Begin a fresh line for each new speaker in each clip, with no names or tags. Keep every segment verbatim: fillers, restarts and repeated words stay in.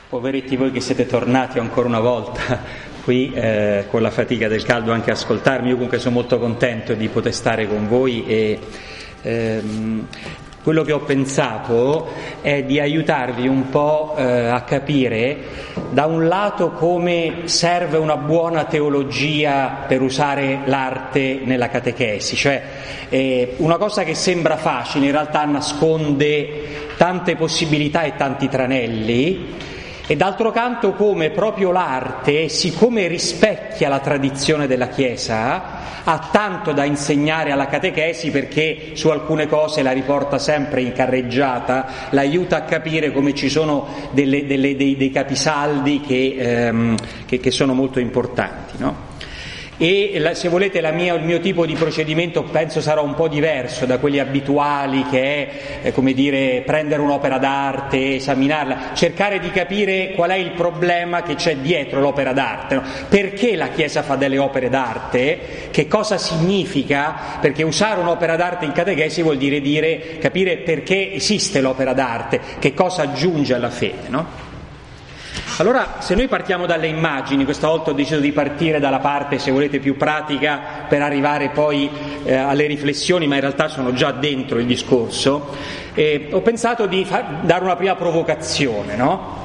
Poveretti voi che siete tornati ancora una volta qui eh, con la fatica del caldo anche a ascoltarmi. Io comunque sono molto contento di poter stare con voi e ehm, quello che ho pensato è di aiutarvi un po' eh, a capire da un lato come serve una buona teologia per usare l'arte nella catechesi, cioè eh, una cosa che sembra facile in realtà nasconde tante possibilità e tanti tranelli. E d'altro canto come proprio l'arte, siccome rispecchia la tradizione della Chiesa, ha tanto da insegnare alla catechesi perché su alcune cose la riporta sempre in carreggiata, l'aiuta a capire come ci sono delle, delle, dei, dei capisaldi che, ehm, che, che sono molto importanti, no? E la, se volete la mia, il mio tipo di procedimento penso sarà un po' diverso da quelli abituali, che è eh, come dire prendere un'opera d'arte, esaminarla, cercare di capire qual è il problema che c'è dietro l'opera d'arte, no? Perché la Chiesa fa delle opere d'arte, che cosa significa, perché usare un'opera d'arte in catechesi vuol dire, dire capire perché esiste l'opera d'arte, che cosa aggiunge alla fede, no? Allora, se noi partiamo dalle immagini, questa volta ho deciso di partire dalla parte, se volete, più pratica per arrivare poi eh, alle riflessioni, ma in realtà sono già dentro il discorso, eh, ho pensato di far, dare una prima provocazione, no?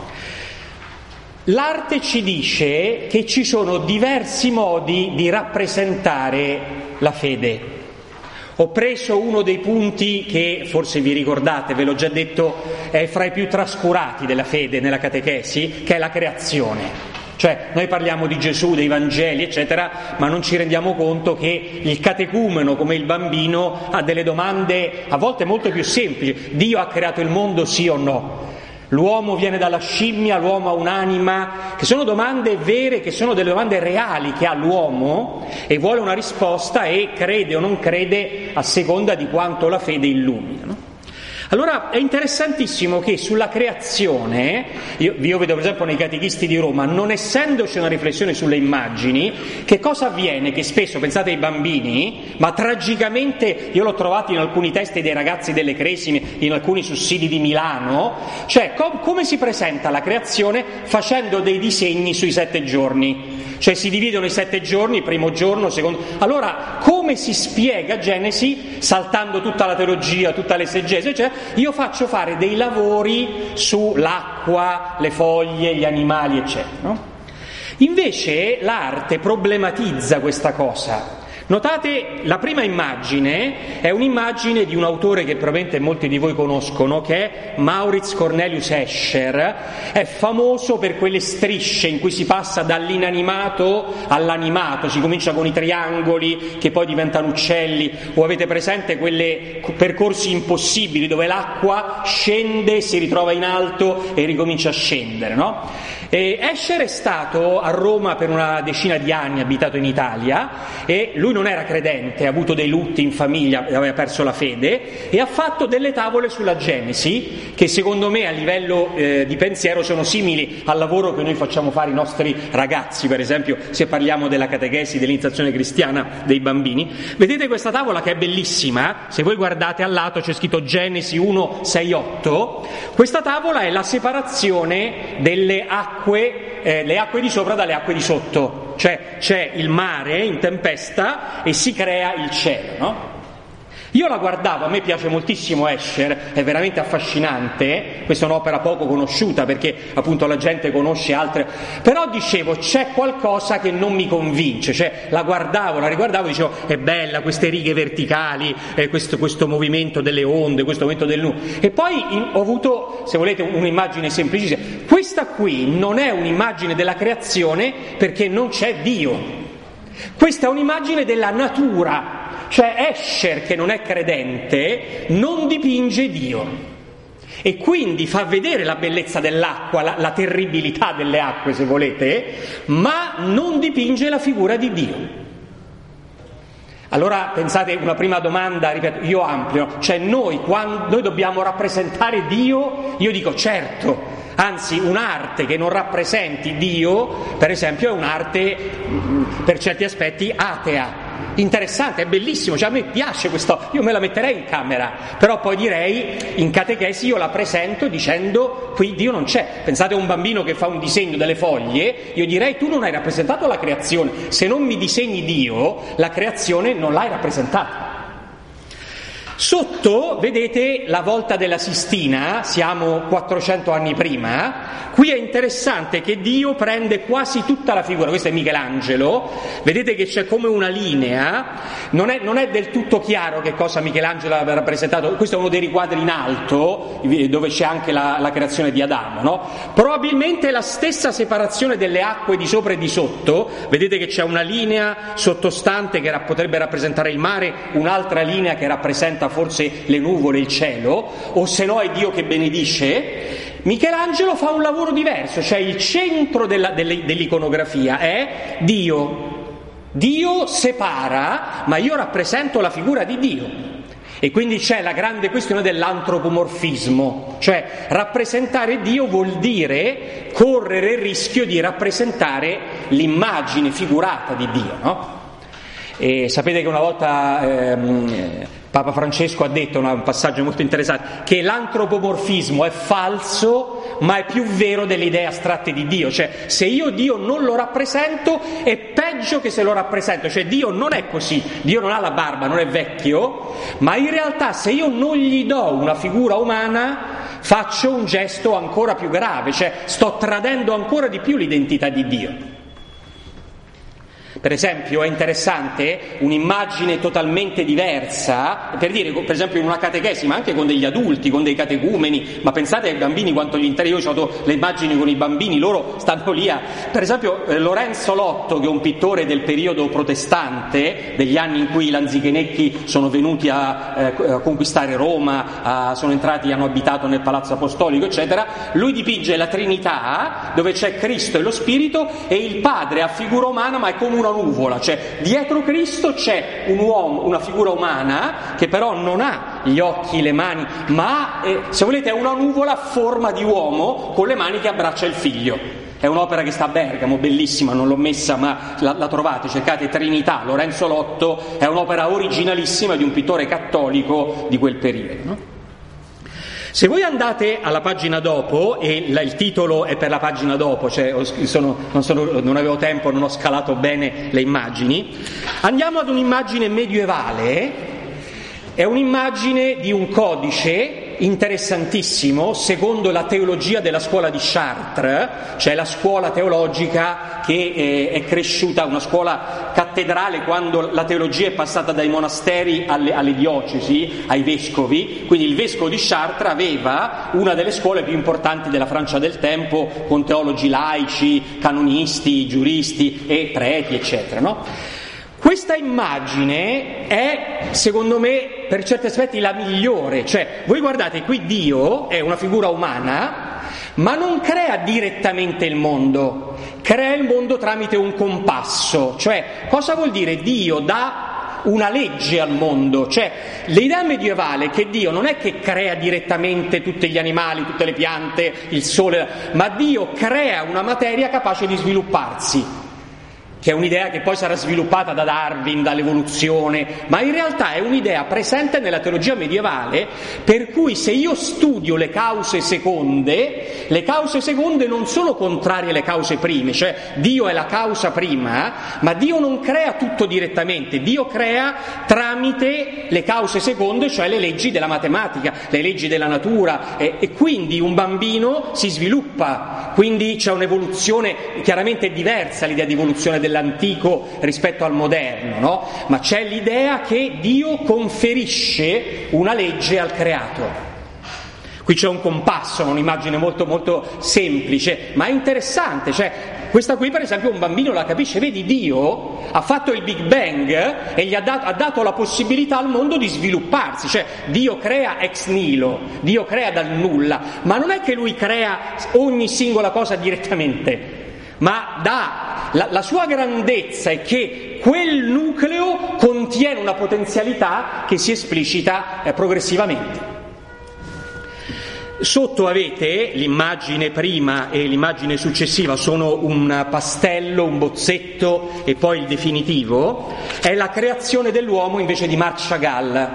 L'arte ci dice che ci sono diversi modi di rappresentare la fede. Ho preso uno dei punti che, forse vi ricordate, ve l'ho già detto, è fra i più trascurati della fede nella catechesi, che è la creazione. Cioè, noi parliamo di Gesù, dei Vangeli, eccetera, ma non ci rendiamo conto che il catecumeno, come il bambino, ha delle domande a volte molto più semplici. Dio ha creato il mondo, sì o no? L'uomo viene dalla scimmia, l'uomo ha un'anima, che sono domande vere, che sono delle domande reali che ha l'uomo e vuole una risposta e crede o non crede a seconda di quanto la fede illumina, no? Allora è interessantissimo che sulla creazione, io, io vedo per esempio nei catechisti di Roma, non essendoci una riflessione sulle immagini, che cosa avviene? Che spesso, pensate ai bambini, ma tragicamente io l'ho trovato in alcuni testi dei ragazzi delle Cresime, in alcuni sussidi di Milano, cioè com- come si presenta la creazione facendo dei disegni sui sette giorni. Cioè si dividono i sette giorni, primo giorno, secondo... Allora, come si spiega Genesi, saltando tutta la teologia, tutta l'esegesi, cioè, io faccio fare dei lavori sull'acqua, le foglie, gli animali, eccetera, no? Invece l'arte problematizza questa cosa. Notate, la prima immagine è un'immagine di un autore che probabilmente molti di voi conoscono, che è Maurits Cornelius Escher. È famoso per quelle strisce in cui si passa dall'inanimato all'animato, si comincia con i triangoli che poi diventano uccelli, o avete presente quelle percorsi impossibili dove l'acqua scende, si ritrova in alto e ricomincia a scendere, no? E Escher è stato a Roma per una decina di anni, abitato in Italia, e lui non era credente, ha avuto dei lutti in famiglia, aveva perso la fede, e ha fatto delle tavole sulla Genesi che secondo me a livello eh, di pensiero sono simili al lavoro che noi facciamo fare ai nostri ragazzi, per esempio se parliamo della catechesi, dell'iniziazione cristiana dei bambini. Vedete questa tavola che è bellissima, se voi guardate al lato c'è scritto Genesi uno, sei, otto. Questa tavola è la separazione delle acque, eh, le acque di sopra dalle acque di sotto. Cioè c'è il mare in tempesta e si crea il cielo, no? Io la guardavo, a me piace moltissimo Escher, è veramente affascinante, questa è un'opera poco conosciuta perché appunto la gente conosce altre, però dicevo c'è qualcosa che non mi convince, cioè la guardavo, la riguardavo e dicevo è bella, queste righe verticali, eh, questo, questo movimento delle onde, questo movimento del nulla, e poi in, ho avuto, se volete, un'immagine semplicissima. Questa qui non è un'immagine della creazione perché non c'è Dio, questa è un'immagine della natura. Cioè Escher, che non è credente, non dipinge Dio e quindi fa vedere la bellezza dell'acqua, la, la terribilità delle acque se volete, ma non dipinge la figura di Dio. Allora pensate, una prima domanda, ripeto, io amplio, cioè noi quando noi dobbiamo rappresentare Dio, io dico certo, anzi un'arte che non rappresenti Dio, per esempio, è un'arte per certi aspetti atea. interessante, è bellissimo, cioè a me piace questo, io me la metterei in camera, però poi direi in catechesi io la presento dicendo qui Dio non c'è. Pensate a un bambino che fa un disegno delle foglie, io direi tu non hai rappresentato la creazione, se non mi disegni Dio la creazione non l'hai rappresentata. Sotto vedete la volta della Sistina, siamo quattrocento anni prima. Qui è interessante che Dio prende quasi tutta la figura, questo è Michelangelo, vedete che c'è come una linea, non è, non è del tutto chiaro che cosa Michelangelo aveva rappresentato, questo è uno dei riquadri in alto, dove c'è anche la, la creazione di Adamo, no? Probabilmente la stessa separazione delle acque di sopra e di sotto, vedete che c'è una linea sottostante che potrebbe rappresentare il mare, un'altra linea che rappresenta forse le nuvole, il cielo, o se no è Dio che benedice. Michelangelo fa un lavoro diverso, cioè il centro della, dell'iconografia è Dio. Dio separa, ma io rappresento la figura di Dio. E quindi c'è la grande questione dell'antropomorfismo, cioè rappresentare Dio vuol dire correre il rischio di rappresentare l'immagine figurata di Dio, no? E sapete che una volta ehm, Papa Francesco ha detto, un passaggio molto interessante, che l'antropomorfismo è falso ma è più vero delle idee astratte di Dio, cioè se io Dio non lo rappresento è peggio che se lo rappresento, cioè Dio non è così, Dio non ha la barba, non è vecchio, ma in realtà se io non gli do una figura umana faccio un gesto ancora più grave, cioè sto tradendo ancora di più l'identità di Dio. Per esempio è interessante un'immagine totalmente diversa, per dire, per esempio in una catechesi, ma anche con degli adulti, con dei catecumeni, ma pensate ai bambini quanto gli interessa, io ho avuto le immagini con i bambini, loro stanno lì a... Per esempio eh, Lorenzo Lotto, che è un pittore del periodo protestante, degli anni in cui i Lanzichenecchi sono venuti a, eh, a conquistare Roma, a, sono entrati, hanno abitato nel Palazzo Apostolico, eccetera, lui dipinge la Trinità, dove c'è Cristo e lo Spirito, e il Padre a figura umana, ma è come una nuvola, cioè dietro Cristo c'è un uomo, una figura umana che però non ha gli occhi, le mani, ma eh, se volete è una nuvola a forma di uomo con le mani che abbraccia il figlio. È un'opera che sta a Bergamo, bellissima, non l'ho messa ma la, la trovate, cercate Trinità, Lorenzo Lotto, è un'opera originalissima di un pittore cattolico di quel periodo, no? Se voi andate alla pagina dopo, e la, il titolo è per la pagina dopo, cioè sono, non, sono, non avevo tempo, non ho scalato bene le immagini, andiamo ad un'immagine medievale, è un'immagine di un codice interessantissimo secondo la teologia della scuola di Chartres, cioè la scuola teologica che eh, è cresciuta, una scuola cattedrale quando la teologia è passata dai monasteri alle, alle diocesi, ai vescovi, quindi il vescovo di Chartres aveva una delle scuole più importanti della Francia del tempo, con teologi laici, canonisti, giuristi e preti, eccetera, no? Questa immagine è, secondo me, per certi aspetti la migliore, cioè voi guardate qui Dio è una figura umana, ma non crea direttamente il mondo, crea il mondo tramite un compasso, cioè cosa vuol dire? Dio dà una legge al mondo, cioè l'idea medievale è che Dio non è che crea direttamente tutti gli animali, tutte le piante, il sole, ma Dio crea una materia capace di svilupparsi, che è un'idea che poi sarà sviluppata da Darwin, dall'evoluzione, ma in realtà è un'idea presente nella teologia medievale, per cui se io studio le cause seconde, le cause seconde non sono contrarie alle cause prime, cioè Dio è la causa prima, ma Dio non crea tutto direttamente, Dio crea tramite le cause seconde, cioè le leggi della matematica, le leggi della natura, e, e quindi un bambino si sviluppa, quindi c'è un'evoluzione chiaramente diversa, l'idea di evoluzione della l'antico rispetto al moderno, no? Ma c'è l'idea che Dio conferisce una legge al creato. Qui c'è un compasso, un'immagine molto molto semplice, ma interessante, cioè questa qui per esempio un bambino la capisce, vedi Dio ha fatto il Big Bang e gli ha dato, ha dato la possibilità al mondo di svilupparsi, cioè Dio crea ex nihilo, Dio crea dal nulla, ma non è che lui crea ogni singola cosa direttamente, ma dà la, la sua grandezza è che quel nucleo contiene una potenzialità che si esplicita eh, progressivamente. Sotto avete l'immagine prima e l'immagine successiva, sono un pastello, un bozzetto e poi il definitivo, è la creazione dell'uomo invece di Marc Chagall.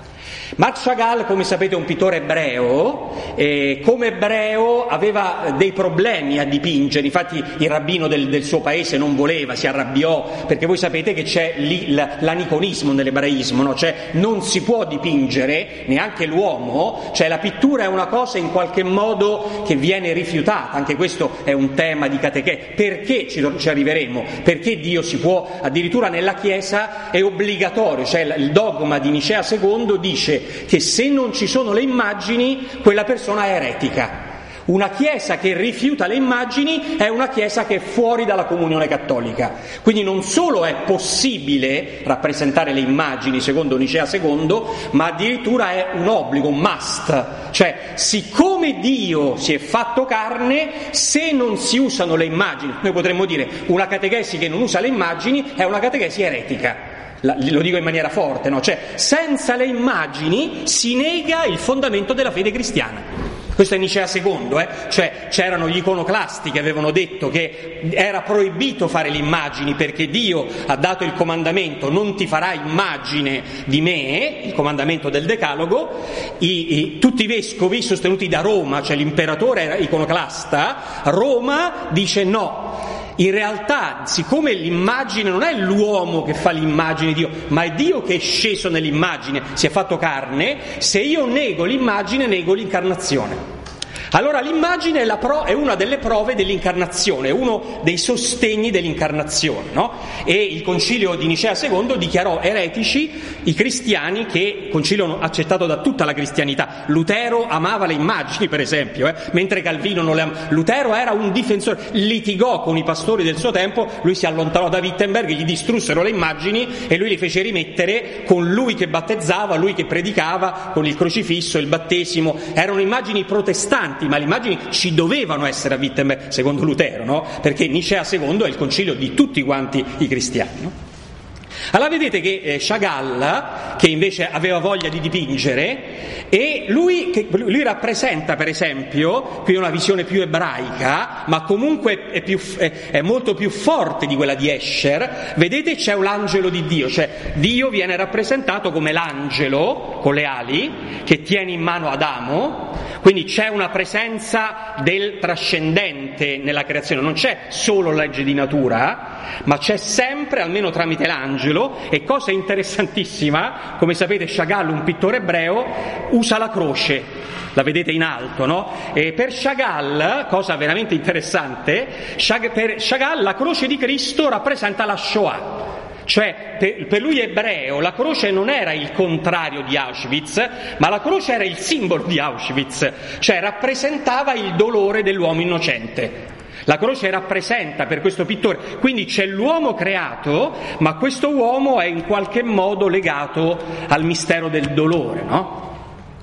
Marc Chagall, come sapete, è un pittore ebreo, e come ebreo aveva dei problemi a dipingere, infatti il rabbino del, del suo paese non voleva, si arrabbiò, perché voi sapete che c'è lì l'aniconismo nell'ebraismo, no? Cioè non si può dipingere, neanche l'uomo, cioè la pittura è una cosa in qualche modo che viene rifiutata, anche questo è un tema di catechesi. Perché ci, ci arriveremo? Perché Dio si può, addirittura nella Chiesa è obbligatorio, cioè il dogma di Nicea secondo dice che se non ci sono le immagini quella persona è eretica. Una chiesa che rifiuta le immagini è una chiesa che è fuori dalla comunione cattolica. Quindi non solo è possibile rappresentare le immagini secondo Nicea secondo, ma addirittura è un obbligo, un must. Cioè, siccome Dio si è fatto carne, se non si usano le immagini, noi potremmo dire una catechesi che non usa le immagini è una catechesi eretica. La, lo dico in maniera forte, no? Cioè, senza le immagini si nega il fondamento della fede cristiana. Questo è Nicea secondo, eh? Cioè c'erano gli iconoclasti che avevano detto che era proibito fare le immagini perché Dio ha dato il comandamento non ti farai immagine di me, il comandamento del Decalogo. I, i, tutti i vescovi sostenuti da Roma, cioè l'imperatore era iconoclasta, Roma dice no. In realtà, siccome l'immagine non è l'uomo che fa l'immagine di Dio, ma è Dio che è sceso nell'immagine, si è fatto carne, se io nego l'immagine, nego l'incarnazione. Allora l'immagine è, la pro, è una delle prove dell'incarnazione, è uno dei sostegni dell'incarnazione, no? E il concilio di Nicea secondo dichiarò eretici i cristiani che, concilio accettato da tutta la cristianità. Lutero amava le immagini, per esempio, eh? Mentre Calvino non le amava. Lutero era un difensore, litigò con i pastori del suo tempo, lui si allontanò da Wittenberg, gli distrussero le immagini e lui li fece rimettere con lui che battezzava, lui che predicava, con il crocifisso, il battesimo. Erano immagini protestanti, ma le immagini ci dovevano essere a Wittenberg secondo Lutero, no? Perché Nicea secondo è il concilio di tutti quanti i cristiani, no? Allora vedete che eh, Chagall, che invece aveva voglia di dipingere, e lui, che, lui rappresenta per esempio, qui una visione più ebraica, ma comunque è, più, è, è molto più forte di quella di Escher. Vedete c'è l'angelo di Dio, cioè Dio viene rappresentato come l'angelo con le ali che tiene in mano Adamo, quindi c'è una presenza del trascendente nella creazione, non c'è solo legge di natura, ma c'è sempre, almeno tramite l'angelo. E cosa interessantissima, come sapete Chagall, un pittore ebreo, usa la croce, la vedete in alto, no? E per Chagall, cosa veramente interessante, per Chagall la croce di Cristo rappresenta la Shoah. Cioè, per, per lui ebreo, la croce non era il contrario di Auschwitz, ma la croce era il simbolo di Auschwitz, cioè rappresentava il dolore dell'uomo innocente. La croce rappresenta per questo pittore, quindi c'è l'uomo creato, ma questo uomo è in qualche modo legato al mistero del dolore, no?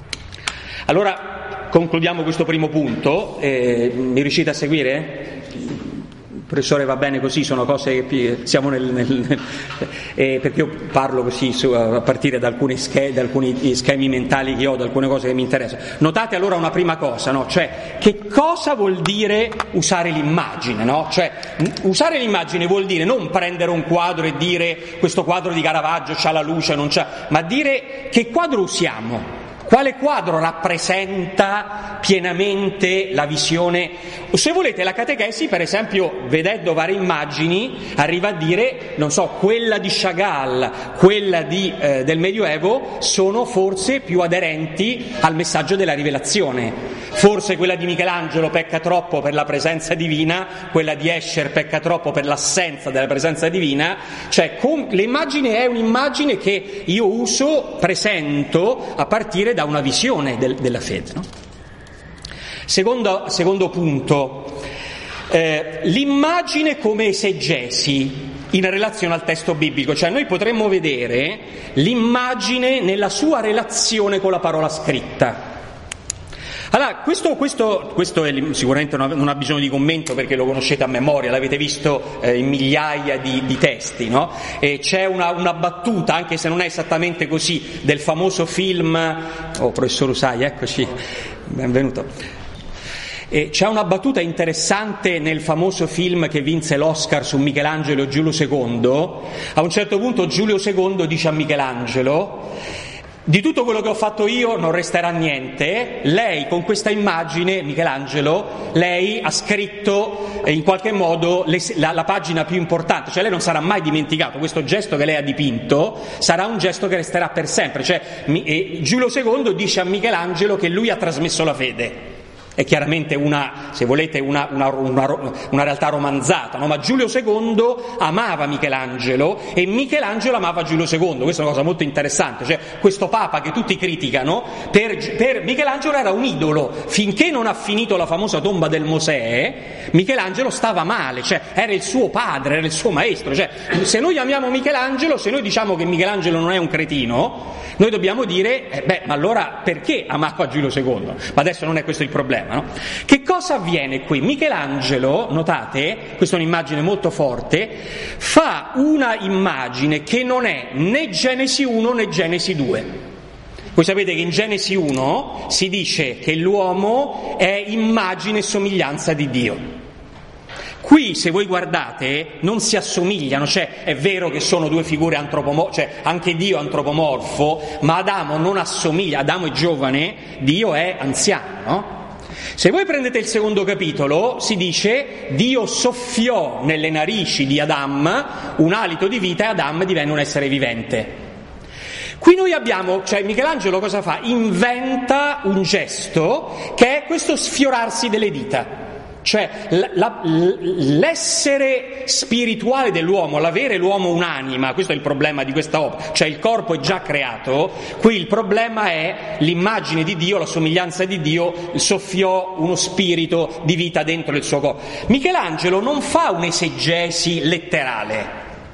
Allora, concludiamo questo primo punto. Eh, mi riuscite a seguire? Professore, va bene così, sono cose che siamo nel, nel, nel eh, perché io parlo così su, a partire da alcuni, schemi, da alcuni schemi mentali che ho, da alcune cose che mi interessano. Notate allora una prima cosa, no? Cioè, che cosa vuol dire usare l'immagine, no? Cioè, usare l'immagine vuol dire non prendere un quadro e dire questo quadro di Caravaggio c'ha la luce, non c'ha, ma dire che quadro usiamo. Quale quadro rappresenta pienamente la visione? Se volete, la catechesi, per esempio, vedendo varie immagini, arriva a dire, non so, quella di Chagall, quella di, eh, del Medioevo, sono forse più aderenti al messaggio della rivelazione. Forse quella di Michelangelo pecca troppo per la presenza divina, quella di Escher pecca troppo per l'assenza della presenza divina. Cioè, com- l'immagine è un'immagine che io uso, presento, a partire da una visione del, della fede, no? Secondo, secondo punto, eh, l'immagine come esegesi in relazione al testo biblico, cioè noi potremmo vedere l'immagine nella sua relazione con la parola scritta. Allora, questo, questo, questo è, sicuramente non ha bisogno di commento perché lo conoscete a memoria, l'avete visto eh, in migliaia di, di testi, no? E c'è una, una battuta, anche se non è esattamente così, del famoso film, oh professor Usai, eccoci, benvenuto. E c'è una battuta interessante nel famoso film che vinse l'Oscar su Michelangelo e Giulio secondo. A un certo punto Giulio secondo dice a Michelangelo: di tutto quello che ho fatto io non resterà niente. Lei con questa immagine, Michelangelo, lei ha scritto in qualche modo le, la, la pagina più importante, cioè lei non sarà mai dimenticato, questo gesto che lei ha dipinto sarà un gesto che resterà per sempre. Cioè mi, eh, Giulio secondo dice a Michelangelo che lui ha trasmesso la fede. È chiaramente una, se volete, una, una, una, una realtà romanzata, no? Ma Giulio secondo amava Michelangelo e Michelangelo amava Giulio secondo. Questa è una cosa molto interessante, cioè questo Papa che tutti criticano, per, per Michelangelo era un idolo. Finché non ha finito la famosa tomba del Mosè, Michelangelo stava male, cioè era il suo padre, era il suo maestro. Cioè, se noi amiamo Michelangelo, se noi diciamo che Michelangelo non è un cretino, noi dobbiamo dire, eh beh, ma allora perché amava Giulio secondo? Ma adesso non è questo il problema. No? Che cosa avviene qui? Michelangelo, notate, questa è un'immagine molto forte, fa una immagine che non è né Genesi uno né Genesi due. Voi sapete che in Genesi uno si dice che l'uomo è immagine e somiglianza di Dio. Qui, se voi guardate, non si assomigliano, cioè è vero che sono due figure antropomorfe, cioè anche Dio è antropomorfo, ma Adamo non assomiglia, Adamo è giovane, Dio è anziano, no? Se voi prendete il secondo capitolo, si dice Dio soffiò nelle narici di Adam un alito di vita e Adam divenne un essere vivente. Qui noi abbiamo, cioè Michelangelo cosa fa? Inventa un gesto che è questo sfiorarsi delle dita. Cioè la, la, l'essere spirituale dell'uomo, l'avere l'uomo un'anima, questo è il problema di questa opera, cioè il corpo è già creato, qui il problema è l'immagine di Dio, la somiglianza di Dio, soffiò uno spirito di vita dentro il suo corpo. Michelangelo non fa un'esegesi letterale,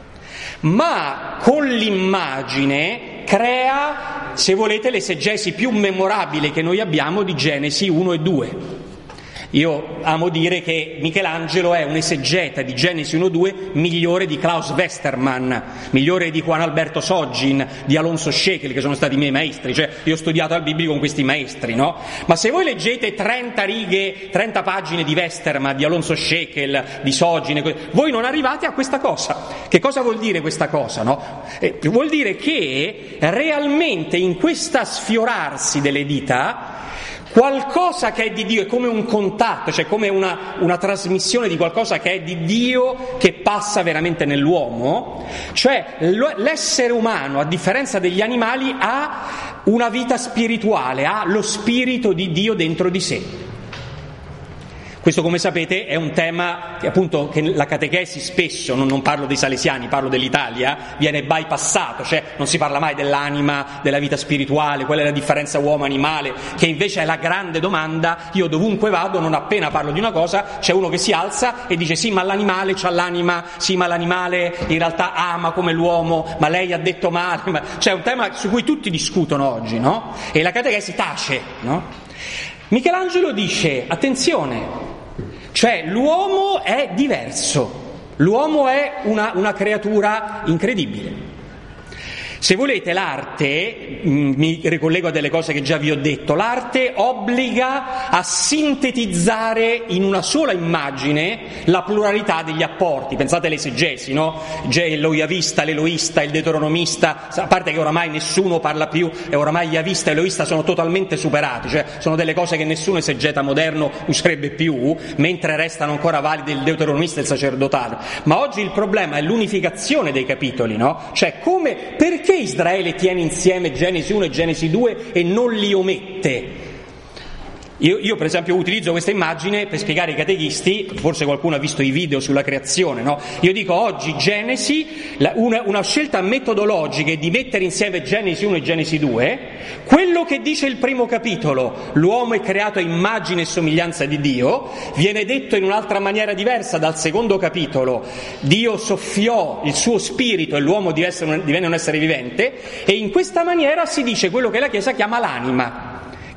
ma con l'immagine crea, se volete, l'esegesi più memorabile che noi abbiamo di Genesi uno e due. Io amo dire che Michelangelo è un esegeta di Genesi uno due migliore di Klaus Westermann, migliore di Juan Alberto Sogin, di Alonso Schekel, che sono stati i miei maestri, cioè io ho studiato al biblico con questi maestri, no? Ma se voi leggete trenta righe, trenta pagine di Westermann, di Alonso Schekel, di Sogin, voi non arrivate a questa cosa. Che cosa vuol dire questa cosa, no? Eh, vuol dire che realmente in questa sfiorarsi delle dita qualcosa che è di Dio è come un contatto, cioè come una, una trasmissione di qualcosa che è di Dio che passa veramente nell'uomo, cioè l'essere umano, a differenza degli animali, ha una vita spirituale, ha lo spirito di Dio dentro di sé. Questo, come sapete, è un tema che appunto che la catechesi spesso, non, non parlo dei salesiani, parlo dell'Italia, viene bypassato, cioè non si parla mai dell'anima, della vita spirituale, qual è la differenza uomo-animale, che invece è la grande domanda. Io dovunque vado, non appena parlo di una cosa, c'è uno che si alza e dice sì, ma l'animale c'ha l'anima, sì, ma l'animale in realtà ama come l'uomo, ma lei ha detto male, ma... c'è un tema su cui tutti discutono oggi, no? E la catechesi tace, no? Michelangelo dice, attenzione, cioè l'uomo è diverso, l'uomo è una, una creatura incredibile. Se volete, l'arte, mi ricollego a delle cose che già vi ho detto, l'arte obbliga a sintetizzare in una sola immagine la pluralità degli apporti. Pensate all'esegesi, no? Lo Yavista, l'Eloista, il Deuteronomista, a parte che oramai nessuno parla più, e oramai Yavista e Eloista sono totalmente superati, cioè sono delle cose che nessun esegeta moderno userebbe più, mentre restano ancora validi il Deuteronomista e il sacerdotale. Ma oggi il problema è l'unificazione dei capitoli, no? Cioè come, perché Perché Israele tiene insieme Genesi uno e Genesi due e non li omette? Io, io per esempio utilizzo questa immagine per spiegare ai catechisti, forse qualcuno ha visto i video sulla creazione, no? Io dico oggi Genesi, la, una, una scelta metodologica è di mettere insieme Genesi uno e Genesi due, quello che dice il primo capitolo, l'uomo è creato a immagine e somiglianza di Dio, viene detto in un'altra maniera diversa dal secondo capitolo, Dio soffiò il suo spirito e l'uomo divenne un essere vivente, e in questa maniera si dice quello che la Chiesa chiama l'anima,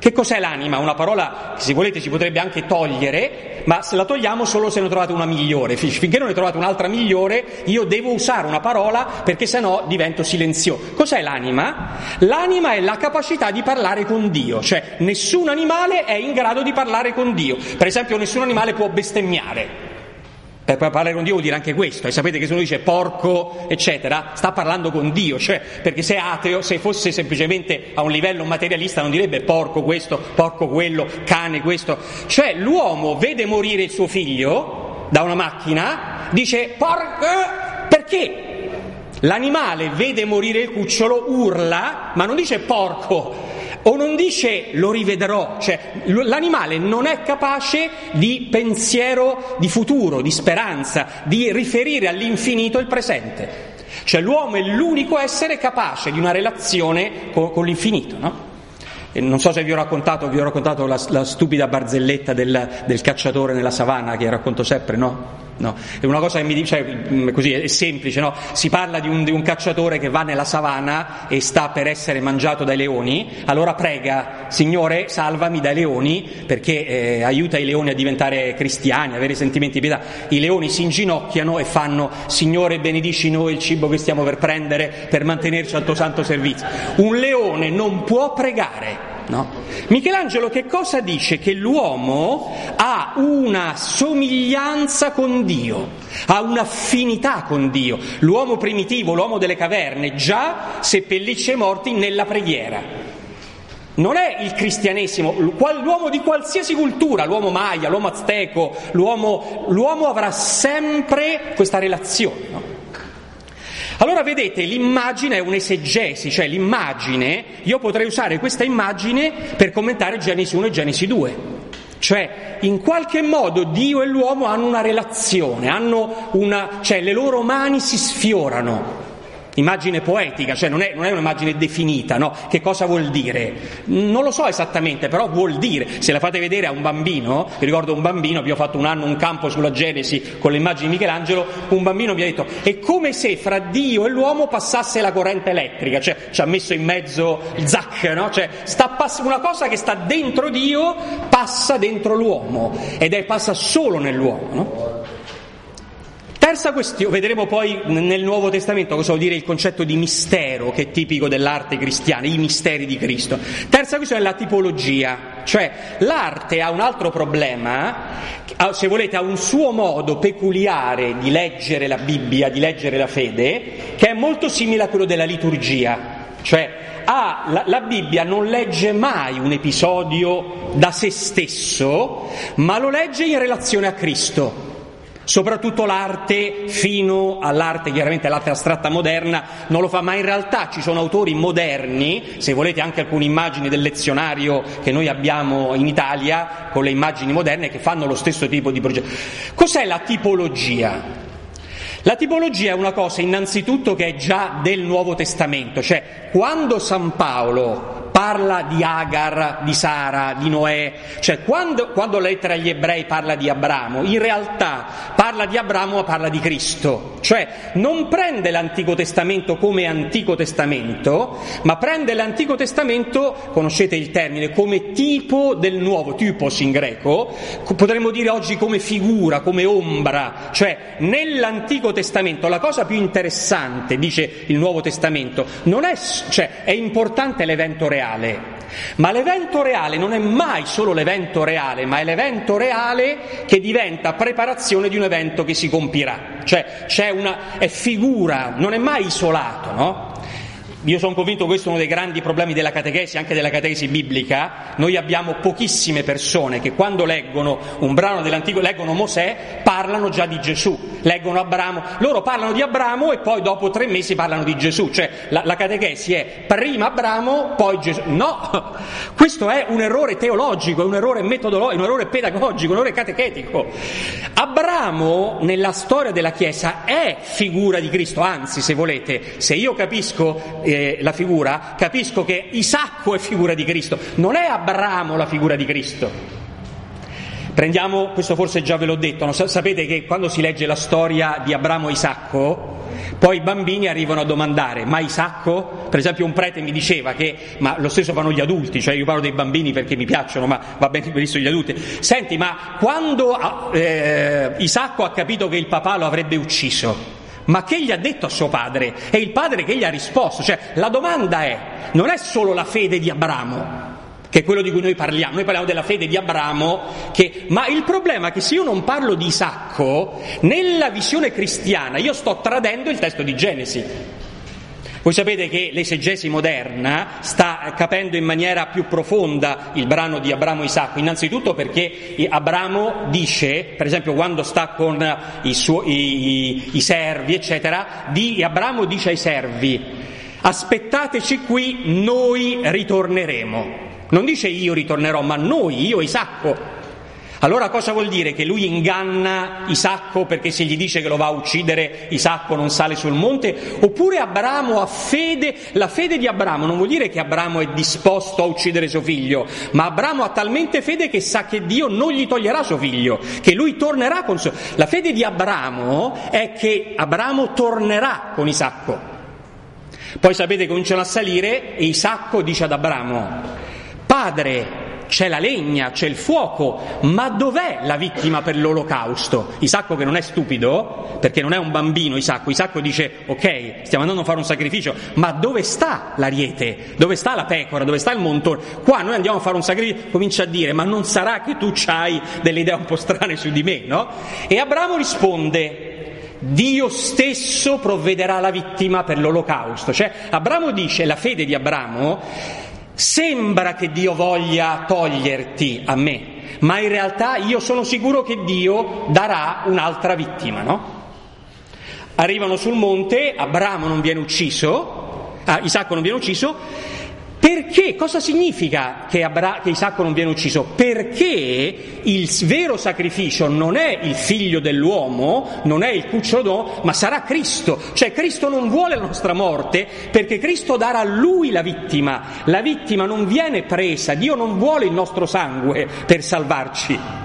Che cos'è l'anima? Una parola che, se volete, si potrebbe anche togliere, ma se la togliamo solo se ne trovate una migliore. Finché non ne trovate un'altra migliore, io devo usare una parola, perché sennò divento silenzioso. Cos'è l'anima? L'anima è la capacità di parlare con Dio, cioè nessun animale è in grado di parlare con Dio. Per esempio, nessun animale può bestemmiare. Per parlare con Dio vuol dire anche questo, e sapete che se uno dice porco, eccetera, sta parlando con Dio, cioè, perché se è ateo, se fosse semplicemente a un livello materialista, non direbbe porco questo, porco quello, cane questo. Cioè, l'uomo vede morire il suo figlio da una macchina, dice porco, perché? L'animale vede morire il cucciolo, urla, ma non dice porco, o non dice lo rivedrò, cioè l'animale non è capace di pensiero di futuro, di speranza, di riferire all'infinito il presente. Cioè l'uomo è l'unico essere capace di una relazione con, con l'infinito, no? E non so se vi ho raccontato, vi ho raccontato la, la stupida barzelletta del, del cacciatore nella savana, che racconto sempre, no? No, è una cosa che mi dice, cioè, così è semplice, no? Si parla di un, di un cacciatore che va nella savana e sta per essere mangiato dai leoni, allora prega: Signore, salvami dai leoni, perché eh, aiuta i leoni a diventare cristiani, a avere sentimenti di pietà. I leoni si inginocchiano e fanno: Signore, benedici noi il cibo che stiamo per prendere per mantenerci al tuo santo servizio. Un leone non può pregare. No? Michelangelo che cosa dice? Che l'uomo ha una somiglianza con Dio, ha un'affinità con Dio. L'uomo primitivo, l'uomo delle caverne, già seppellisce i morti nella preghiera. Non è il cristianesimo, l'uomo di qualsiasi cultura, l'uomo maya, l'uomo azteco, l'uomo, l'uomo avrà sempre questa relazione, no? Allora vedete, l'immagine è un'esegesi, cioè l'immagine, io potrei usare questa immagine per commentare Genesi uno e Genesi due, cioè in qualche modo Dio e l'uomo hanno una relazione, hanno una, cioè le loro mani si sfiorano. Immagine poetica, cioè non è, non è un'immagine definita, no? Che cosa vuol dire? Non lo so esattamente, però vuol dire. Se la fate vedere a un bambino, vi ricordo un bambino, vi ho fatto un anno un campo sulla Genesi con le immagini di Michelangelo, un bambino mi ha detto: è come se fra Dio e l'uomo passasse la corrente elettrica, cioè ci ha messo in mezzo il zac, no? Cioè sta pass- una cosa che sta dentro Dio passa dentro l'uomo, ed è passa solo nell'uomo, no? Terza questione, vedremo poi nel Nuovo Testamento cosa vuol dire il concetto di mistero, che è tipico dell'arte cristiana, i misteri di Cristo. Terza questione è la tipologia, cioè l'arte ha un altro problema, se volete ha un suo modo peculiare di leggere la Bibbia, di leggere la fede, che è molto simile a quello della liturgia, cioè ah, la, la Bibbia non legge mai un episodio da se stesso, ma lo legge in relazione a Cristo. Soprattutto l'arte, fino all'arte, chiaramente l'arte astratta moderna, non lo fa, ma in realtà ci sono autori moderni, se volete anche alcune immagini del lezionario che noi abbiamo in Italia, con le immagini moderne, che fanno lo stesso tipo di progetto. Cos'è la tipologia? La tipologia è una cosa innanzitutto che è già del Nuovo Testamento, cioè quando San Paolo parla di Agar, di Sara, di Noè, cioè quando, quando la lettera agli ebrei parla di Abramo, in realtà parla di Abramo ma parla di Cristo, cioè non prende l'Antico Testamento come Antico Testamento, ma prende l'Antico Testamento, conoscete il termine, come tipo del Nuovo, typos in greco, potremmo dire oggi come figura, come ombra, cioè nell'Antico Testamento la cosa più interessante, dice il Nuovo Testamento, non è, cioè è importante l'evento reale, ma l'evento reale non è mai solo l'evento reale, ma è l'evento reale che diventa preparazione di un evento che si compirà, cioè c'è una, è figura, non è mai isolato, no? Io sono convinto che questo è uno dei grandi problemi della catechesi, anche della catechesi biblica. Noi abbiamo pochissime persone che quando leggono un brano dell'Antico, leggono Mosè, parlano già di Gesù, leggono Abramo, loro parlano di Abramo e poi dopo tre mesi parlano di Gesù, cioè la, la catechesi è prima Abramo, poi Gesù. No, questo è un errore teologico, è un errore metodologico, un errore pedagogico, un errore catechetico. Abramo nella storia della Chiesa è figura di Cristo, anzi, se volete, se io capisco eh, la figura, capisco che Isacco è figura di Cristo, non è Abramo la figura di Cristo. Prendiamo, questo forse già ve l'ho detto, no? Sapete che quando si legge la storia di Abramo e Isacco, Poi i bambini arrivano a domandare: ma Isacco? Per esempio un prete mi diceva che, ma lo stesso fanno gli adulti, cioè io parlo dei bambini perché mi piacciono, ma va bene benissimo gli adulti. Senti, ma quando eh, Isacco ha capito che il papà lo avrebbe ucciso, ma che gli ha detto a suo padre? E il padre che gli ha risposto? Cioè la domanda è, non è solo la fede di Abramo, che è quello di cui noi parliamo, noi parliamo della fede di Abramo, che, ma il problema è che se io non parlo di Isacco, nella visione cristiana io sto tradendo il testo di Genesi. Voi sapete che l'esegesi moderna sta capendo in maniera più profonda il brano di Abramo e Isacco, innanzitutto perché Abramo dice, per esempio quando sta con i, suoi, i, i servi, eccetera, di, Abramo dice ai servi: aspettateci qui, noi ritorneremo. Non dice io ritornerò, ma noi, io e Isacco. Allora cosa vuol dire? Che lui inganna Isacco perché se gli dice che lo va a uccidere, Isacco non sale sul monte? Oppure Abramo ha fede? La fede di Abramo non vuol dire che Abramo è disposto a uccidere suo figlio, ma Abramo ha talmente fede che sa che Dio non gli toglierà suo figlio, che lui tornerà con suo... La fede di Abramo è che Abramo tornerà con Isacco. Poi sapete, cominciano a salire e Isacco dice ad Abramo: padre, c'è la legna, c'è il fuoco, ma dov'è la vittima per l'olocausto? Isacco, che non è stupido, perché non è un bambino Isacco, Isacco dice: ok, stiamo andando a fare un sacrificio, ma dove sta l'ariete? Dove sta la pecora? Dove sta il montone? Qua noi andiamo a fare un sacrificio, comincia a dire: ma non sarà che tu c'hai delle idee un po' strane su di me, no? E Abramo risponde: Dio stesso provvederà la vittima per l'olocausto. Cioè Abramo dice, la fede di Abramo: sembra che Dio voglia toglierti a me, ma in realtà io sono sicuro che Dio darà un'altra vittima, no? Arrivano sul monte, Abramo non viene ucciso, ah, Isacco non viene ucciso. Perché? Cosa significa che, Abra- che Isacco non viene ucciso? Perché il vero sacrificio non è il figlio dell'uomo, non è il cucciolo d'uomo, ma sarà Cristo. Cioè Cristo non vuole la nostra morte perché Cristo darà a lui la vittima. La vittima non viene presa, Dio non vuole il nostro sangue per salvarci.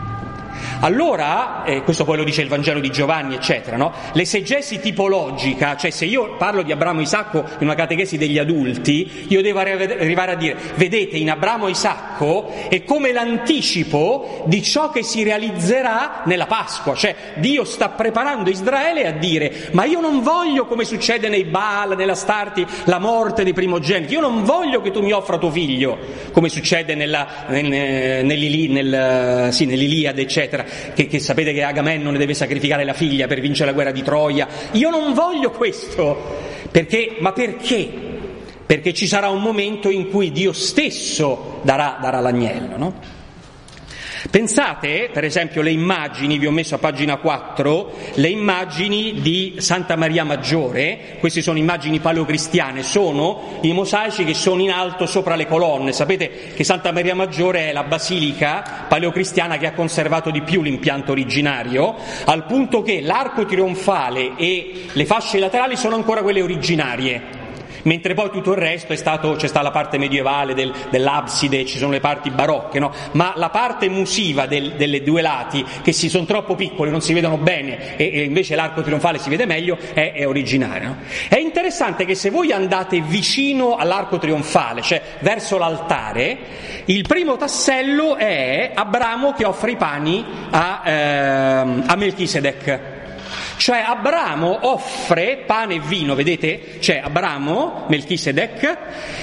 Allora, eh, questo poi lo dice il Vangelo di Giovanni, eccetera, no? L'esegesi tipologica, cioè se io parlo di Abramo e Isacco in una catechesi degli adulti, io devo arrivare a dire: vedete, in Abramo e Isacco è come l'anticipo di ciò che si realizzerà nella Pasqua, cioè Dio sta preparando Israele a dire: ma io non voglio, come succede nei Baal, nell'Astarti, la morte dei primogeniti, io non voglio che tu mi offra tuo figlio, come succede nella, nel, nell'Ili, nel, sì, nell'Iliade, eccetera. Che, che sapete che Agamennone deve sacrificare la figlia per vincere la guerra di Troia. Io non voglio questo, perché, ma perché? Perché ci sarà un momento in cui Dio stesso darà, darà l'agnello, no? Pensate, per esempio, le immagini, vi ho messo a pagina quattro, le immagini di Santa Maria Maggiore. Queste sono immagini paleocristiane, sono i mosaici che sono in alto sopra le colonne. Sapete che Santa Maria Maggiore è la basilica paleocristiana che ha conservato di più l'impianto originario, al punto che l'arco trionfale e le fasce laterali sono ancora quelle originarie, mentre poi tutto il resto è stato, c'è stata la parte medievale del, dell'abside, ci sono le parti barocche, no? Ma la parte musiva del, delle due lati, che si sono troppo piccoli, non si vedono bene, e, e invece l'arco trionfale si vede meglio, è, è originaria, no? È interessante che se voi andate vicino all'arco trionfale, cioè verso l'altare, il primo tassello è Abramo che offre i pani a, ehm, a Melchisedec. Cioè Abramo offre pane e vino, vedete? C'è Abramo, Melchisedec,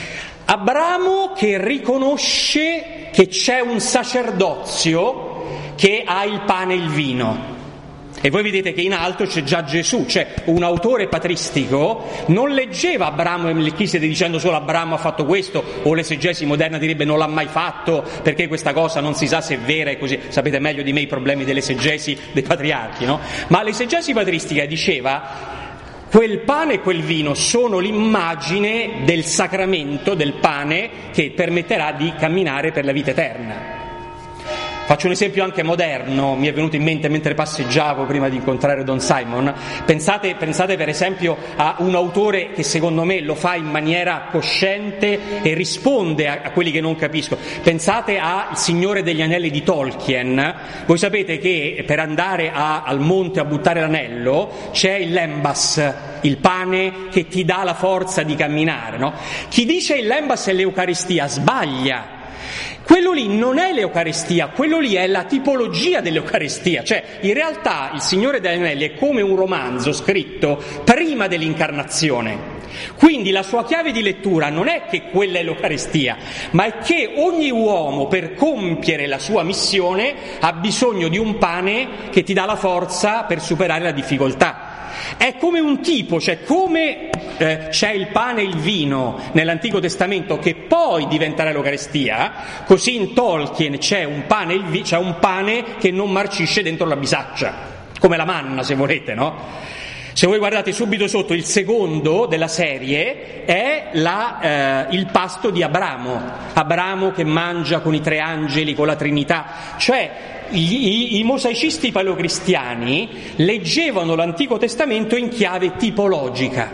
Abramo che riconosce che c'è un sacerdozio che ha il pane e il vino. E voi vedete che in alto c'è già Gesù, cioè un autore patristico non leggeva Abramo e Melchisedec dicendo solo Abramo ha fatto questo, o l'esegesi moderna direbbe non l'ha mai fatto perché questa cosa non si sa se è vera e così. Sapete meglio di me i problemi dell'esegesi dei patriarchi, no? Ma l'esegesi patristica diceva: quel pane e quel vino sono l'immagine del sacramento del pane che permetterà di camminare per la vita eterna. Faccio un esempio anche moderno, mi è venuto in mente mentre passeggiavo prima di incontrare Don Simon. Pensate, pensate per esempio a un autore che secondo me lo fa in maniera cosciente e risponde a, a quelli che non capisco. Pensate a Il Signore degli Anelli di Tolkien. Voi sapete che per andare a, al monte a buttare l'anello c'è il lembas, il pane che ti dà la forza di camminare, no? Chi dice il lembas è l'Eucaristia sbaglia. Quello lì non è l'Eucaristia, quello lì è la tipologia dell'Eucaristia, cioè in realtà Il Signore degli Anelli è come un romanzo scritto prima dell'incarnazione. Quindi la sua chiave di lettura non è che quella è l'Eucaristia, ma è che ogni uomo per compiere la sua missione ha bisogno di un pane che ti dà la forza per superare la difficoltà. È come un tipo, cioè come eh, c'è il pane e il vino nell'Antico Testamento che poi diventerà l'Eucaristia, così in Tolkien c'è un pane, e il vi- c'è un pane che non marcisce dentro la bisaccia, come la manna se volete, no? Se voi guardate subito sotto, il secondo della serie è la, eh, il pasto di Abramo, Abramo che mangia con i tre angeli, con la Trinità, cioè I, i, i mosaicisti paleocristiani leggevano l'Antico Testamento in chiave tipologica.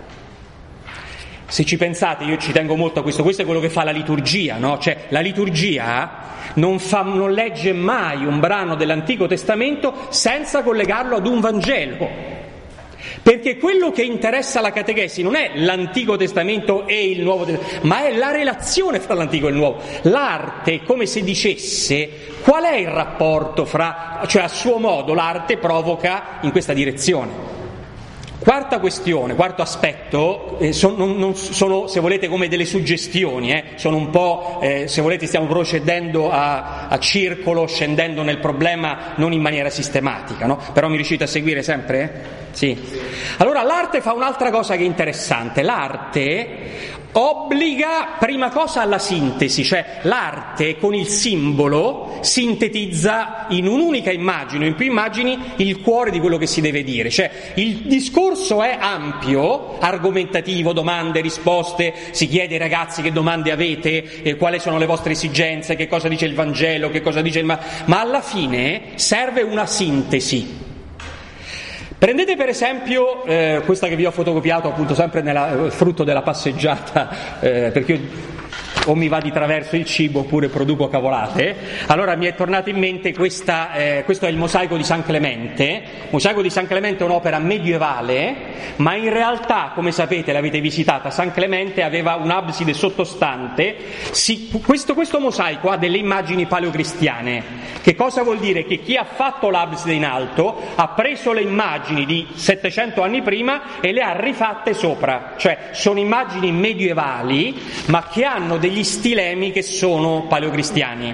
Se ci pensate, io ci tengo molto a questo, questo è quello che fa la liturgia, no? Cioè la liturgia non, fa, non legge mai un brano dell'Antico Testamento senza collegarlo ad un Vangelo. Perché quello che interessa la catechesi non è l'Antico Testamento e il Nuovo Testamento, ma è la relazione fra l'Antico e il Nuovo. L'arte è come se dicesse qual è il rapporto fra, cioè a suo modo l'arte provoca in questa direzione. Quarta questione, quarto aspetto, eh, sono, non, non, sono se volete come delle suggestioni, eh, sono un po', eh, se volete stiamo procedendo a, a circolo, scendendo nel problema non in maniera sistematica, no? Però mi riuscite a seguire sempre? Eh? Sì. Allora l'arte fa un'altra cosa che è interessante, l'arte obbliga prima cosa alla sintesi, cioè l'arte con il simbolo sintetizza in un'unica immagine, in più immagini, il cuore di quello che si deve dire, cioè il discorso è ampio, argomentativo, domande, risposte, si chiede ai ragazzi che domande avete, eh, quali sono le vostre esigenze, che cosa dice il Vangelo, che cosa dice il... ma, ma alla fine serve una sintesi. Prendete per esempio eh, questa che vi ho fotocopiato appunto sempre nella, frutto della passeggiata, eh, perché io o mi va di traverso il cibo oppure produco cavolate. Allora mi è tornato in mente questa, eh, questo è il mosaico di San Clemente. Il mosaico di San Clemente è un'opera medievale, ma in realtà, come sapete, l'avete visitata, San Clemente aveva un'abside sottostante. Si, questo, questo mosaico ha delle immagini paleocristiane. Che cosa vuol dire? Che chi ha fatto l'abside in alto ha preso le immagini di settecento anni prima e le ha rifatte sopra, cioè sono immagini medievali ma che hanno degli stilemi che sono paleocristiani.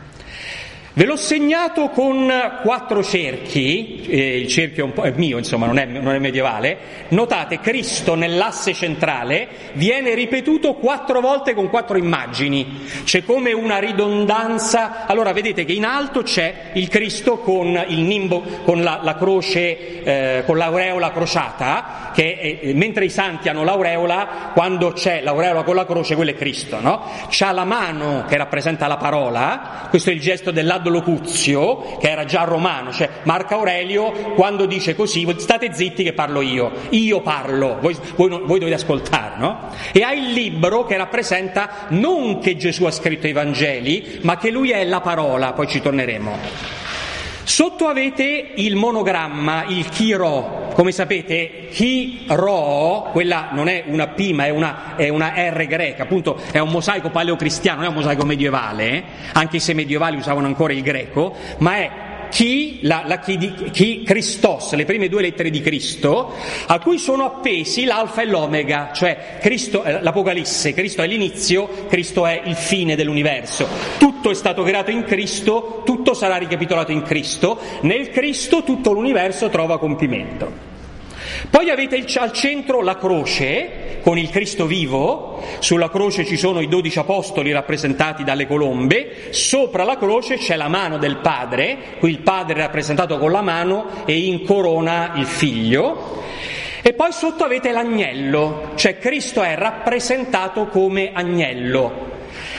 Ve l'ho segnato con quattro cerchi, eh, il cerchio è, un po', è mio, insomma, non è, non è medievale. Notate, Cristo nell'asse centrale viene ripetuto quattro volte con quattro immagini, c'è come una ridondanza. Allora vedete che in alto c'è il Cristo con il nimbo, con la, la croce, eh, con l'aureola crociata, che è, mentre i santi hanno l'aureola, quando c'è l'aureola con la croce, quello è Cristo, no? C'ha la mano che rappresenta la parola, questo è il gesto dell'ad locuzio, che era già romano, cioè Marco Aurelio quando dice così, state zitti che parlo io, io parlo, voi, voi, voi dovete ascoltare, no? E ha il libro che rappresenta non che Gesù ha scritto i Vangeli, ma che lui è la parola, poi ci torneremo. Sotto avete il monogramma, il chiro, come sapete, chiro, quella non è una P ma è una, è una R greca, appunto è un mosaico paleocristiano, non è un mosaico medievale, anche se medievali usavano ancora il greco, ma è chi, la, la chi, di, chi Christos, le prime due lettere di Cristo, a cui sono appesi l'alfa e l'omega, cioè Cristo, eh, l'Apocalisse, Cristo è l'inizio, Cristo è il fine dell'universo. Tutto è stato creato in Cristo, tutto sarà ricapitolato in Cristo, nel Cristo tutto l'universo trova compimento. Poi avete il, al centro la croce con il Cristo vivo, sulla croce ci sono i dodici apostoli rappresentati dalle colombe, sopra la croce c'è la mano del Padre, qui il Padre è rappresentato con la mano e incorona il Figlio, e poi sotto avete l'agnello, cioè Cristo è rappresentato come agnello.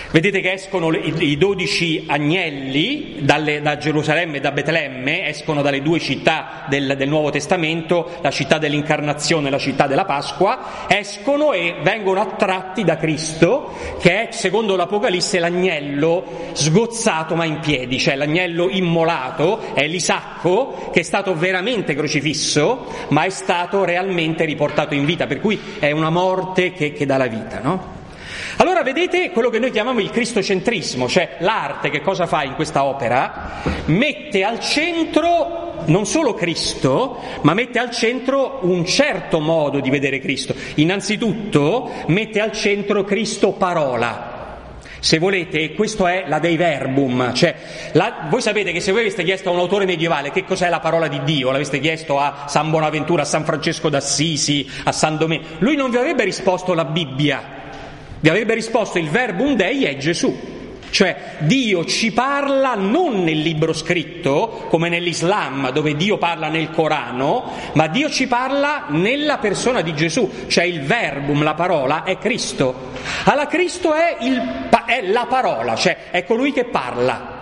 Vedete che escono i dodici agnelli dalle, da Gerusalemme e da Betlemme, escono dalle due città del, del Nuovo Testamento, la città dell'Incarnazione e la città della Pasqua, escono e vengono attratti da Cristo, che è, secondo l'Apocalisse, l'agnello sgozzato ma in piedi, cioè l'agnello immolato, è l'Isacco, che è stato veramente crocifisso, ma è stato realmente riportato in vita, per cui è una morte che, che dà la vita, no? Allora vedete quello che noi chiamiamo il cristocentrismo, cioè l'arte che cosa fa in questa opera? Mette al centro non solo Cristo, ma mette al centro un certo modo di vedere Cristo. Innanzitutto mette al centro Cristo parola. Se volete, questo è la Dei Verbum, cioè la, voi sapete che se voi aveste chiesto a un autore medievale che cos'è la parola di Dio, l'aveste chiesto a San Bonaventura, a San Francesco d'Assisi, a San Domenico, lui non vi avrebbe risposto la Bibbia. Vi avrebbe risposto il Verbum Dei è Gesù, cioè Dio ci parla non nel libro scritto come nell'Islam dove Dio parla nel Corano, ma Dio ci parla nella persona di Gesù, cioè il Verbum, la parola è Cristo. Allora Cristo è, il, è la parola, cioè è colui che parla.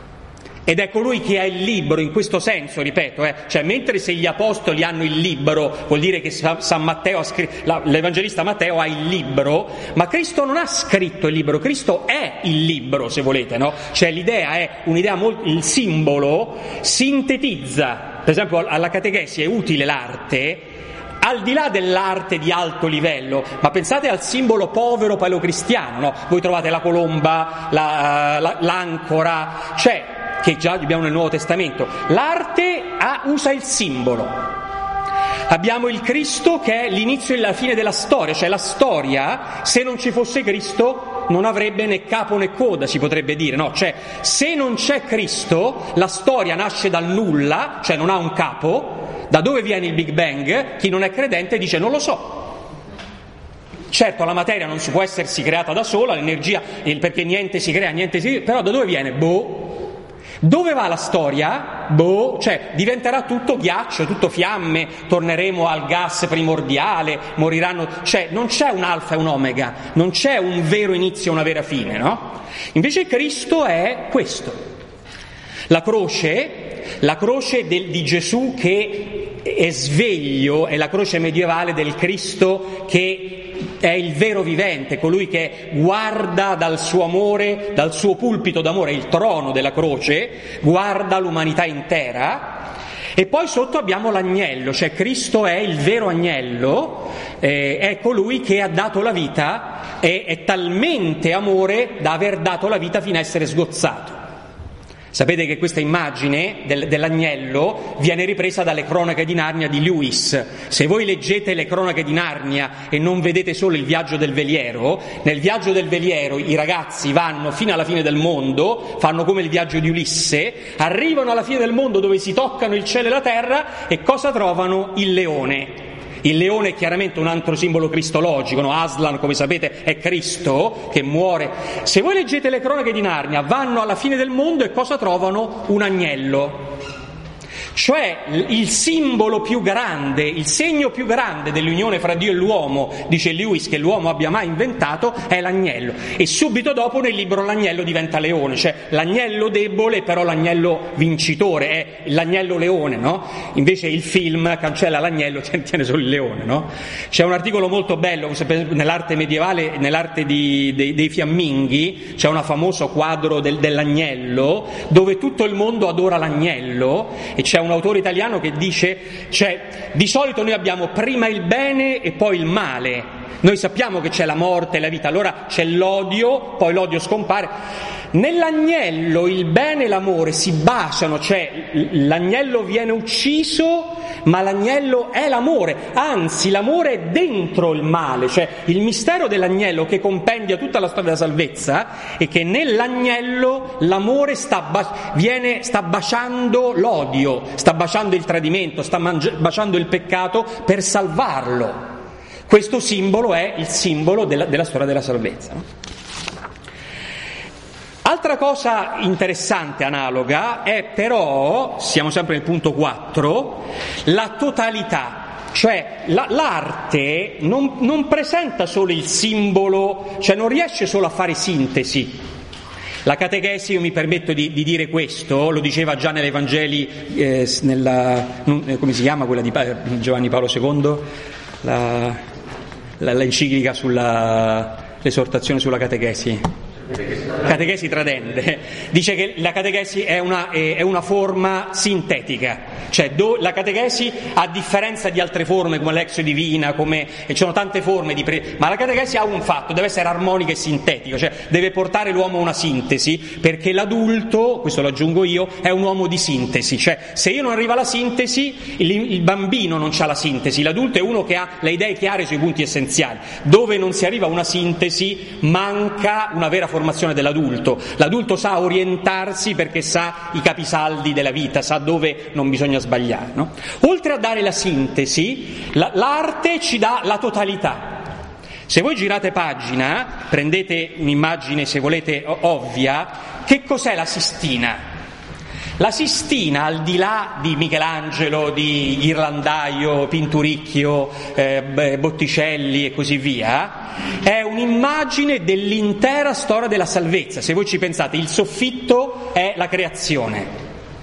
Ed è colui che ha il libro, in questo senso, ripeto, eh, cioè mentre se gli apostoli hanno il libro, vuol dire che San Matteo ha scritto, l'Evangelista Matteo ha il libro, ma Cristo non ha scritto il libro, Cristo è il libro, se volete, no? Cioè l'idea è un'idea molto, il simbolo sintetizza, per esempio alla catechesi è utile l'arte, al di là dell'arte di alto livello, ma pensate al simbolo povero paleocristiano, no? Voi trovate la colomba, la, la, l'ancora, cioè che già abbiamo nel Nuovo Testamento. L'arte ha, usa il simbolo. Abbiamo il Cristo che è l'inizio e la fine della storia, cioè la storia, se non ci fosse Cristo, non avrebbe né capo né coda, si potrebbe dire, no? Cioè, se non c'è Cristo, la storia nasce dal nulla, cioè non ha un capo. Da dove viene il Big Bang? Chi non è credente dice non lo so. Certo, la materia non si può essersi creata da sola, l'energia, perché niente si crea, niente si... però da dove viene? Boh. Dove va la storia? Boh, cioè diventerà tutto ghiaccio, tutto fiamme, torneremo al gas primordiale, moriranno, cioè non c'è un alfa e un omega, non c'è un vero inizio e una vera fine, no? Invece Cristo è questo. La croce, la croce del, di Gesù che è sveglio, è la croce medievale del Cristo che è il vero vivente, colui che guarda dal suo amore, dal suo pulpito d'amore, il trono della croce, guarda l'umanità intera. E poi sotto abbiamo l'agnello, cioè Cristo è il vero agnello, eh, è colui che ha dato la vita e è talmente amore da aver dato la vita fino a essere sgozzato. Sapete che questa immagine del, dell'agnello viene ripresa dalle cronache di Narnia di Lewis. Se voi leggete le cronache di Narnia e non vedete solo il viaggio del veliero, nel viaggio del veliero i ragazzi vanno fino alla fine del mondo, fanno come il viaggio di Ulisse, arrivano alla fine del mondo dove si toccano il cielo e la terra e cosa trovano? Il leone. Il leone è chiaramente un altro simbolo cristologico, no? Aslan, come sapete, è Cristo che muore. Se voi leggete le cronache di Narnia, vanno alla fine del mondo e cosa trovano? Un agnello. Cioè il simbolo più grande, il segno più grande dell'unione fra Dio e l'uomo, dice Lewis, che l'uomo abbia mai inventato, è l'agnello. E subito dopo nel libro l'agnello diventa leone, cioè l'agnello debole però l'agnello vincitore, è l'agnello leone, no? Invece il film cancella l'agnello, tiene solo il leone, no? C'è un articolo molto bello, nell'arte medievale, nell'arte di, dei, dei fiamminghi, c'è un famoso quadro del, dell'agnello, dove tutto il mondo adora l'agnello, e c'è un autore italiano che dice, cioè, di solito noi abbiamo prima il bene e poi il male, noi sappiamo che c'è la morte e la vita, allora c'è l'odio, poi l'odio scompare. Nell'agnello il bene e l'amore si baciano, cioè l'agnello viene ucciso, ma l'agnello è l'amore, anzi l'amore è dentro il male, cioè il mistero dell'agnello che compendia tutta la storia della salvezza è che nell'agnello l'amore sta, ba- viene, sta baciando l'odio, sta baciando il tradimento, sta mangi- baciando il peccato per salvarlo. Questo simbolo è il simbolo della, della storia della salvezza, no? Altra cosa interessante, analoga, è però, siamo sempre nel punto quattro, la totalità. Cioè la, l'arte non, non presenta solo il simbolo, cioè non riesce solo a fare sintesi. La catechesi, io mi permetto di, di dire questo, lo diceva già nei Vangeli, eh, nella, come si chiama quella di Giovanni Paolo secondo, la, la, l'enciclica sulla l'esortazione sulla catechesi. Catechesi tradende, dice che la catechesi è una, è una forma sintetica, cioè do, la catechesi, a differenza di altre forme come l'exio divina, come, e ci sono tante forme di pre, ma la catechesi ha un fatto, deve essere armonica e sintetica, cioè deve portare l'uomo a una sintesi, perché l'adulto, questo lo aggiungo io, è un uomo di sintesi, cioè se io non arrivo alla sintesi, il, il bambino non c'ha la sintesi, l'adulto è uno che ha le idee chiare sui punti essenziali. Dove non si arriva a una sintesi manca una vera formazione dell'adulto. L'adulto sa orientarsi perché sa i capisaldi della vita, sa dove non bisogna sbagliare, no? Oltre a dare la sintesi, la, l'arte ci dà la totalità. Se voi girate pagina, prendete un'immagine, se volete, ovvia, che cos'è la Sistina? La Sistina, al di là di Michelangelo, di Ghirlandaio, Pinturicchio, eh, Botticelli e così via, è un'immagine dell'intera storia della salvezza. Se voi ci pensate, il soffitto è la creazione.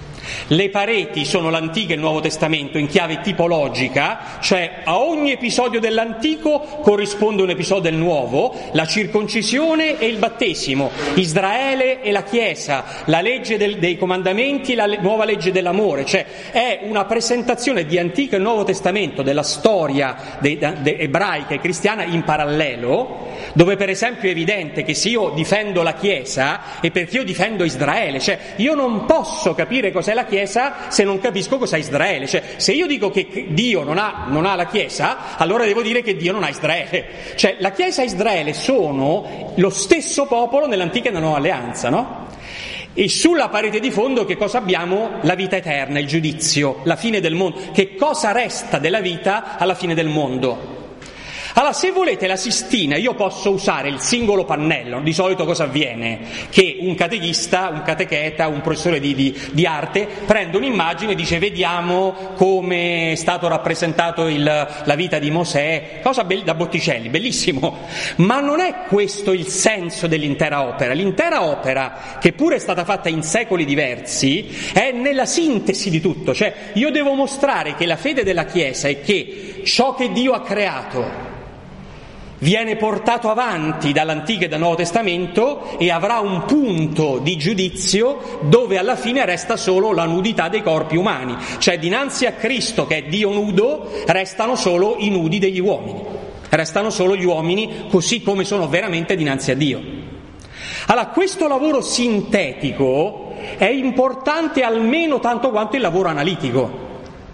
Le pareti sono l'Antico e il Nuovo Testamento in chiave tipologica, cioè a ogni episodio dell'Antico corrisponde un episodio del Nuovo, la circoncisione e il battesimo, Israele e la Chiesa, la legge del, dei comandamenti e la le, nuova legge dell'amore, cioè è una presentazione di Antico e Nuovo Testamento della storia de, de, ebraica e cristiana in parallelo, dove per esempio è evidente che se io difendo la Chiesa è perché io difendo Israele, cioè io non posso capire cos'è la Chiesa se non capisco cos'è Israele, cioè se io dico che Dio non ha, non ha la Chiesa, allora devo dire che Dio non ha Israele, cioè la Chiesa e Israele sono lo stesso popolo nell'Antica e nella Nuova Alleanza, no? E sulla parete di fondo che cosa abbiamo? La vita eterna, il giudizio, la fine del mondo. Che cosa resta della vita alla fine del mondo? Allora, se volete la Sistina, io posso usare il singolo pannello. Di solito cosa avviene? Che un catechista, un catecheta, un professore di, di, di arte prende un'immagine e dice vediamo come è stato rappresentato il, la vita di Mosè, cosa be- da Botticelli, bellissimo, ma non è questo il senso dell'intera opera. L'intera opera, che pure è stata fatta in secoli diversi, è nella sintesi di tutto, cioè io devo mostrare che la fede della Chiesa è che ciò che Dio ha creato viene portato avanti dall'Antico e dal Nuovo Testamento e avrà un punto di giudizio dove alla fine resta solo la nudità dei corpi umani, cioè dinanzi a Cristo che è Dio nudo restano solo i nudi degli uomini, restano solo gli uomini così come sono veramente dinanzi a Dio. Allora questo lavoro sintetico è importante almeno tanto quanto il lavoro analitico.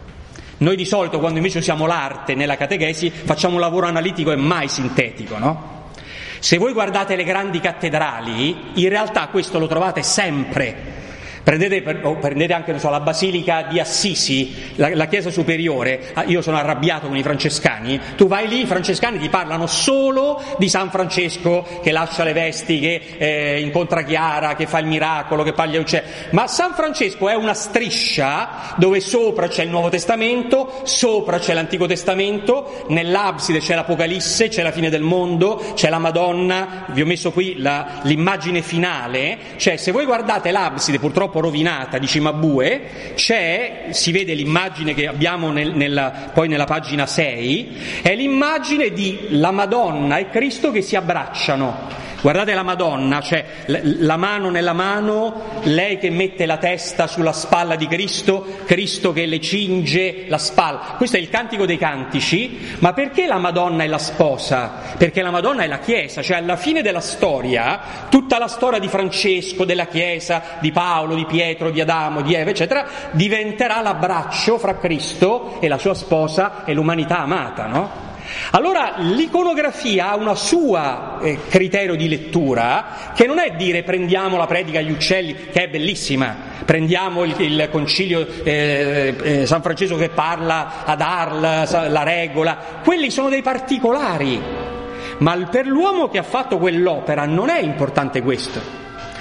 Noi di solito, quando invece usiamo l'arte nella catechesi, facciamo un lavoro analitico e mai sintetico, no? Se voi guardate le grandi cattedrali, in realtà questo lo trovate sempre. Prendete, oh, prendete anche non so, la Basilica di Assisi, la, la chiesa superiore, io sono arrabbiato con i francescani, tu vai lì, i francescani ti parlano solo di San Francesco che lascia le vesti, che eh, incontra Chiara, che fa il miracolo, che paglia uccelli, ma San Francesco è una striscia dove sopra c'è il Nuovo Testamento, sopra c'è l'Antico Testamento, nell'abside c'è l'Apocalisse, c'è la fine del mondo, c'è la Madonna, vi ho messo qui la, l'immagine finale, cioè se voi guardate l'abside purtroppo rovinata di Cimabue, c'è, si vede l'immagine che abbiamo nel, nella, poi nella pagina sei, è l'immagine di la Madonna e Cristo che si abbracciano. Guardate la Madonna, cioè la mano nella mano, lei che mette la testa sulla spalla di Cristo, Cristo che le cinge la spalla. Questo è il Cantico dei Cantici, ma perché la Madonna è la sposa? Perché la Madonna è la Chiesa, cioè alla fine della storia, tutta la storia di Francesco, della Chiesa, di Paolo, di Pietro, di Adamo, di Eva, eccetera, diventerà l'abbraccio fra Cristo e la sua sposa e l'umanità amata, no? Allora l'iconografia ha una sua eh, criterio di lettura che non è dire prendiamo la predica agli uccelli, che è bellissima, prendiamo il, il concilio eh, eh, San Francesco che parla ad Arles, la regola, quelli sono dei particolari, ma per l'uomo che ha fatto quell'opera non è importante questo.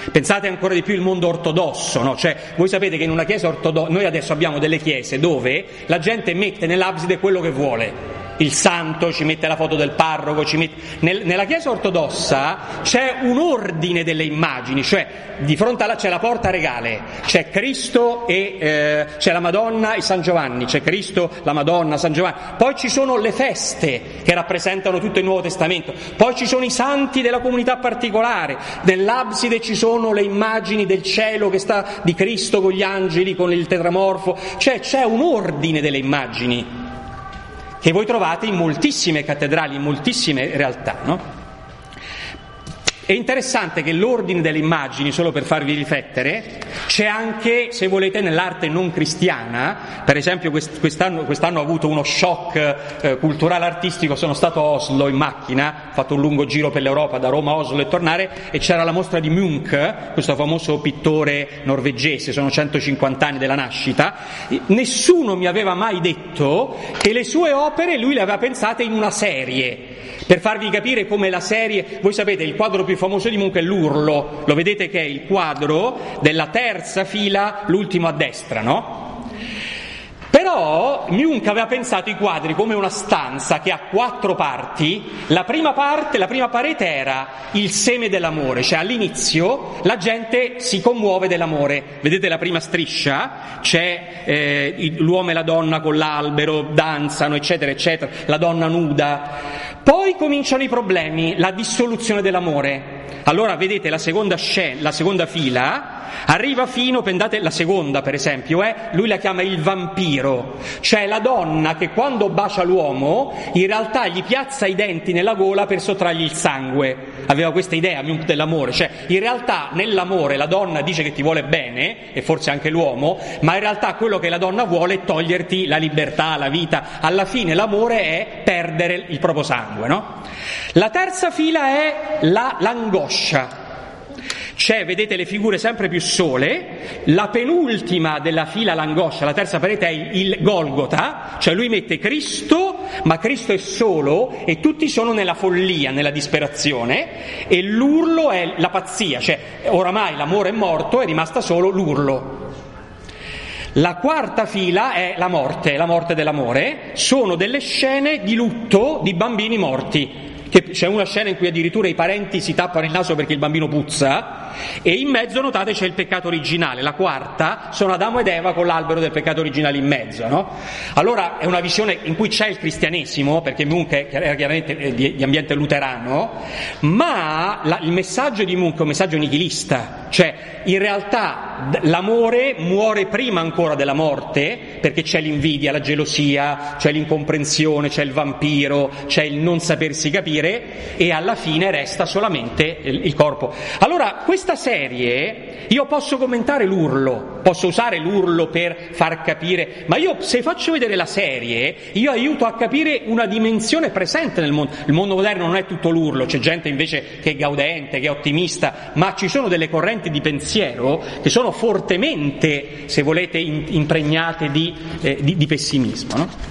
Pensate ancora di più il mondo ortodosso, no? Cioè, voi sapete che in una chiesa ortodossa, noi adesso abbiamo delle chiese dove la gente mette nell'abside quello che vuole. Il santo, ci mette la foto del parroco, ci mette... Nel, nella chiesa ortodossa c'è un ordine delle immagini, cioè di fronte alla c'è la porta regale, c'è Cristo e eh, c'è la Madonna e San Giovanni, c'è Cristo, la Madonna, San Giovanni, poi ci sono le feste che rappresentano tutto il Nuovo Testamento, poi ci sono i santi della comunità particolare, nell'abside ci sono le immagini del cielo che sta di Cristo con gli angeli, con il tetramorfo, cioè c'è un ordine delle immagini che voi trovate in moltissime cattedrali, in moltissime realtà, no? È interessante che l'ordine delle immagini, solo per farvi riflettere, c'è anche, se volete, nell'arte non cristiana. Per esempio quest'anno, quest'anno ho avuto uno shock eh, culturale artistico, sono stato a Oslo in macchina, ho fatto un lungo giro per l'Europa da Roma a Oslo e tornare, e c'era la mostra di Munch, questo famoso pittore norvegese, sono centocinquanta anni della nascita. Nessuno mi aveva mai detto che le sue opere lui le aveva pensate in una serie. Per farvi capire come la serie, voi sapete il quadro più famoso di Munch è l'Urlo, lo vedete che è il quadro della terza fila, l'ultimo a destra, no? Però Munch aveva pensato i quadri come una stanza che ha quattro parti. La prima parte, la prima parete era il seme dell'amore, cioè all'inizio la gente si commuove dell'amore. Vedete la prima striscia? C'è eh, l'uomo e la donna con l'albero, danzano, eccetera, eccetera, la donna nuda. Poi cominciano i problemi, la dissoluzione dell'amore. Allora vedete la seconda scena, la seconda fila arriva fino, pensate, la seconda per esempio è, lui la chiama il vampiro, cioè la donna che quando bacia l'uomo in realtà gli piazza i denti nella gola per sottrargli il sangue. Aveva questa idea dell'amore, cioè in realtà nell'amore la donna dice che ti vuole bene, e forse anche l'uomo, ma in realtà quello che la donna vuole è toglierti la libertà, la vita. Alla fine l'amore è perdere il proprio sangue, no? La terza fila è la, l'angoscia. C'è, vedete, le figure sempre più sole, la penultima della fila l'angoscia, la terza parete è il Golgota, cioè lui mette Cristo, ma Cristo è solo e tutti sono nella follia, nella disperazione, e l'urlo è la pazzia, cioè oramai l'amore è morto, è rimasta solo l'urlo. La quarta fila è la morte, la morte dell'amore, sono delle scene di lutto di bambini morti. Che c'è una scena in cui addirittura i parenti si tappano il naso perché il bambino puzza, e in mezzo, notate, c'è il peccato originale. La quarta sono Adamo ed Eva con l'albero del peccato originale in mezzo, no? Allora è una visione in cui c'è il cristianesimo, perché Munch era chiaramente di, di ambiente luterano, ma la, il messaggio di Munch è un messaggio nichilista, cioè in realtà l'amore muore prima ancora della morte, perché c'è l'invidia, la gelosia, c'è l'incomprensione, c'è il vampiro, c'è il non sapersi capire, e alla fine resta solamente il, il corpo. Allora questa serie, io posso commentare l'urlo, posso usare l'urlo per far capire, ma io se faccio vedere la serie io aiuto a capire una dimensione presente nel mondo. Il mondo moderno non è tutto l'urlo, c'è gente invece che è gaudente, che è ottimista, ma ci sono delle correnti di pensiero che sono fortemente, se volete, in, impregnate di, eh, di, di pessimismo, no?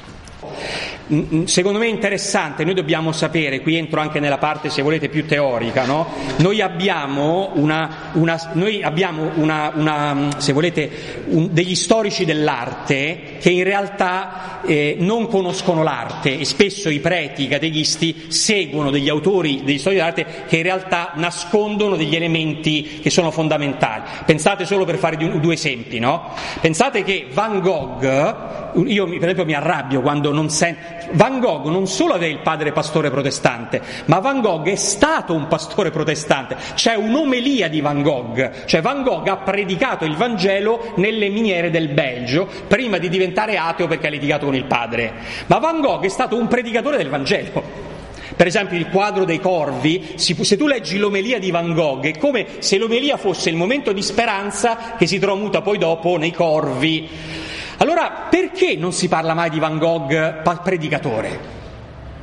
Secondo me è interessante, noi dobbiamo sapere, qui entro anche nella parte, se volete, più teorica, no? Noi abbiamo una, una noi abbiamo una, una se volete, un, degli storici dell'arte che in realtà eh, non conoscono l'arte, e spesso i preti, i cateisti seguono degli autori, degli storici dell'arte che in realtà nascondono degli elementi che sono fondamentali. Pensate, solo per fare due esempi, no? Pensate che Van Gogh, io per esempio mi arrabbio quando non sento. Van Gogh non solo aveva il padre pastore protestante, ma Van Gogh è stato un pastore protestante. C'è un'omelia di Van Gogh, cioè Van Gogh ha predicato il Vangelo nelle miniere del Belgio prima di diventare ateo perché ha litigato con il padre. Ma Van Gogh è stato un predicatore del Vangelo. Per esempio il quadro dei corvi, se tu leggi l'omelia di Van Gogh è come se l'omelia fosse il momento di speranza che si tramuta poi dopo nei corvi. Allora, perché non si parla mai di Van Gogh predicatore?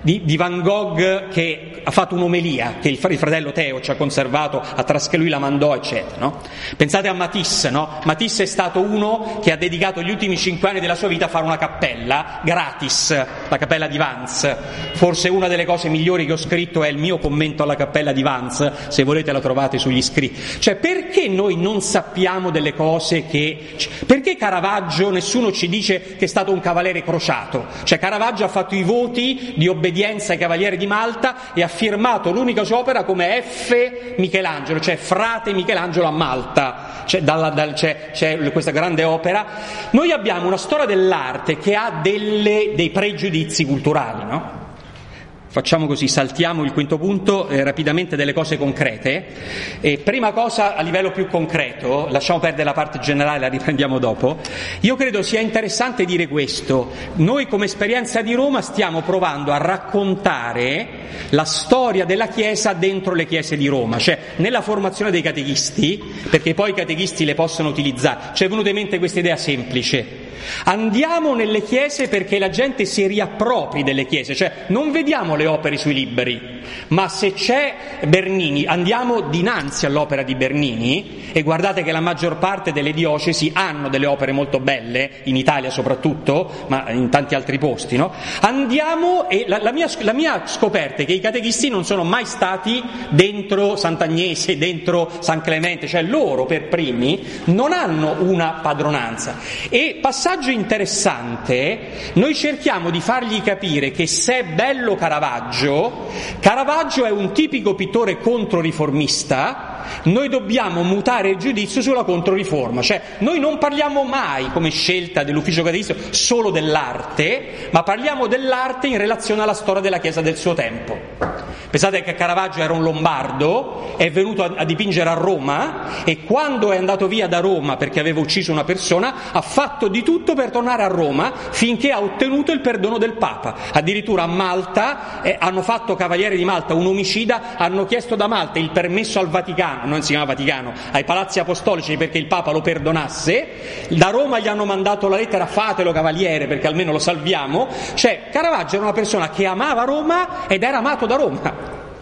di, di Van Gogh che ha fatto un'omelia che il, il fratello Teo ci ha conservato, a Trasche lui la mandò, eccetera, no? Pensate a Matisse, no? Matisse è stato uno che ha dedicato gli ultimi cinque anni della sua vita a fare una cappella gratis, la cappella di Vans. Forse una delle cose migliori che ho scritto è il mio commento alla cappella di Vans, se volete la trovate sugli scritti. Cioè, perché noi non sappiamo delle cose che... Perché Caravaggio, nessuno ci dice che è stato un cavaliere crociato? Cioè, Caravaggio ha fatto i voti di obbedienza ai cavalieri di Malta e ha firmato l'unica sua opera come F. Michelangelo, cioè frate Michelangelo a Malta. C'è, dalla, dal, c'è, c'è questa grande opera. Noi abbiamo una storia dell'arte che ha delle, dei pregiudizi culturali, no? Facciamo così, saltiamo il quinto punto, eh, rapidamente delle cose concrete. E prima cosa a livello più concreto, lasciamo perdere la parte generale, la riprendiamo dopo. Io credo sia interessante dire questo: noi come esperienza di Roma stiamo provando a raccontare la storia della Chiesa dentro le chiese di Roma, cioè nella formazione dei catechisti, perché poi i catechisti le possono utilizzare. Ci è venuta in mente questa idea semplice: andiamo nelle chiese perché la gente si riappropri delle chiese, cioè non vediamo le opere sui libri, ma se c'è Bernini andiamo dinanzi all'opera di Bernini, e guardate che la maggior parte delle diocesi hanno delle opere molto belle, in Italia soprattutto, ma in tanti altri posti, no? Andiamo, e la, la, mia, la mia scoperta è che i catechisti non sono mai stati dentro Sant'Agnese, dentro San Clemente, cioè loro per primi non hanno una padronanza. E passaggio interessante, noi cerchiamo di fargli capire che se è bello Caravaggio, Caravaggio è un tipico pittore controriformista, noi dobbiamo mutare il giudizio sulla controriforma, cioè noi non parliamo mai come scelta dell'ufficio catechista solo dell'arte, ma parliamo dell'arte in relazione alla storia della Chiesa del suo tempo. Pensate che Caravaggio era un lombardo, è venuto a, a dipingere a Roma, e quando è andato via da Roma perché aveva ucciso una persona ha fatto di tutto per tornare a Roma finché ha ottenuto il perdono del Papa. Addirittura a Malta eh, hanno fatto Cavaliere di Malta un omicida, hanno chiesto da Malta il permesso al Vaticano, non si chiama Vaticano, ai palazzi apostolici perché il Papa lo perdonasse. Da Roma gli hanno mandato la lettera: fatelo Cavaliere perché almeno lo salviamo. Cioè Caravaggio era una persona che amava Roma ed era amato da Roma.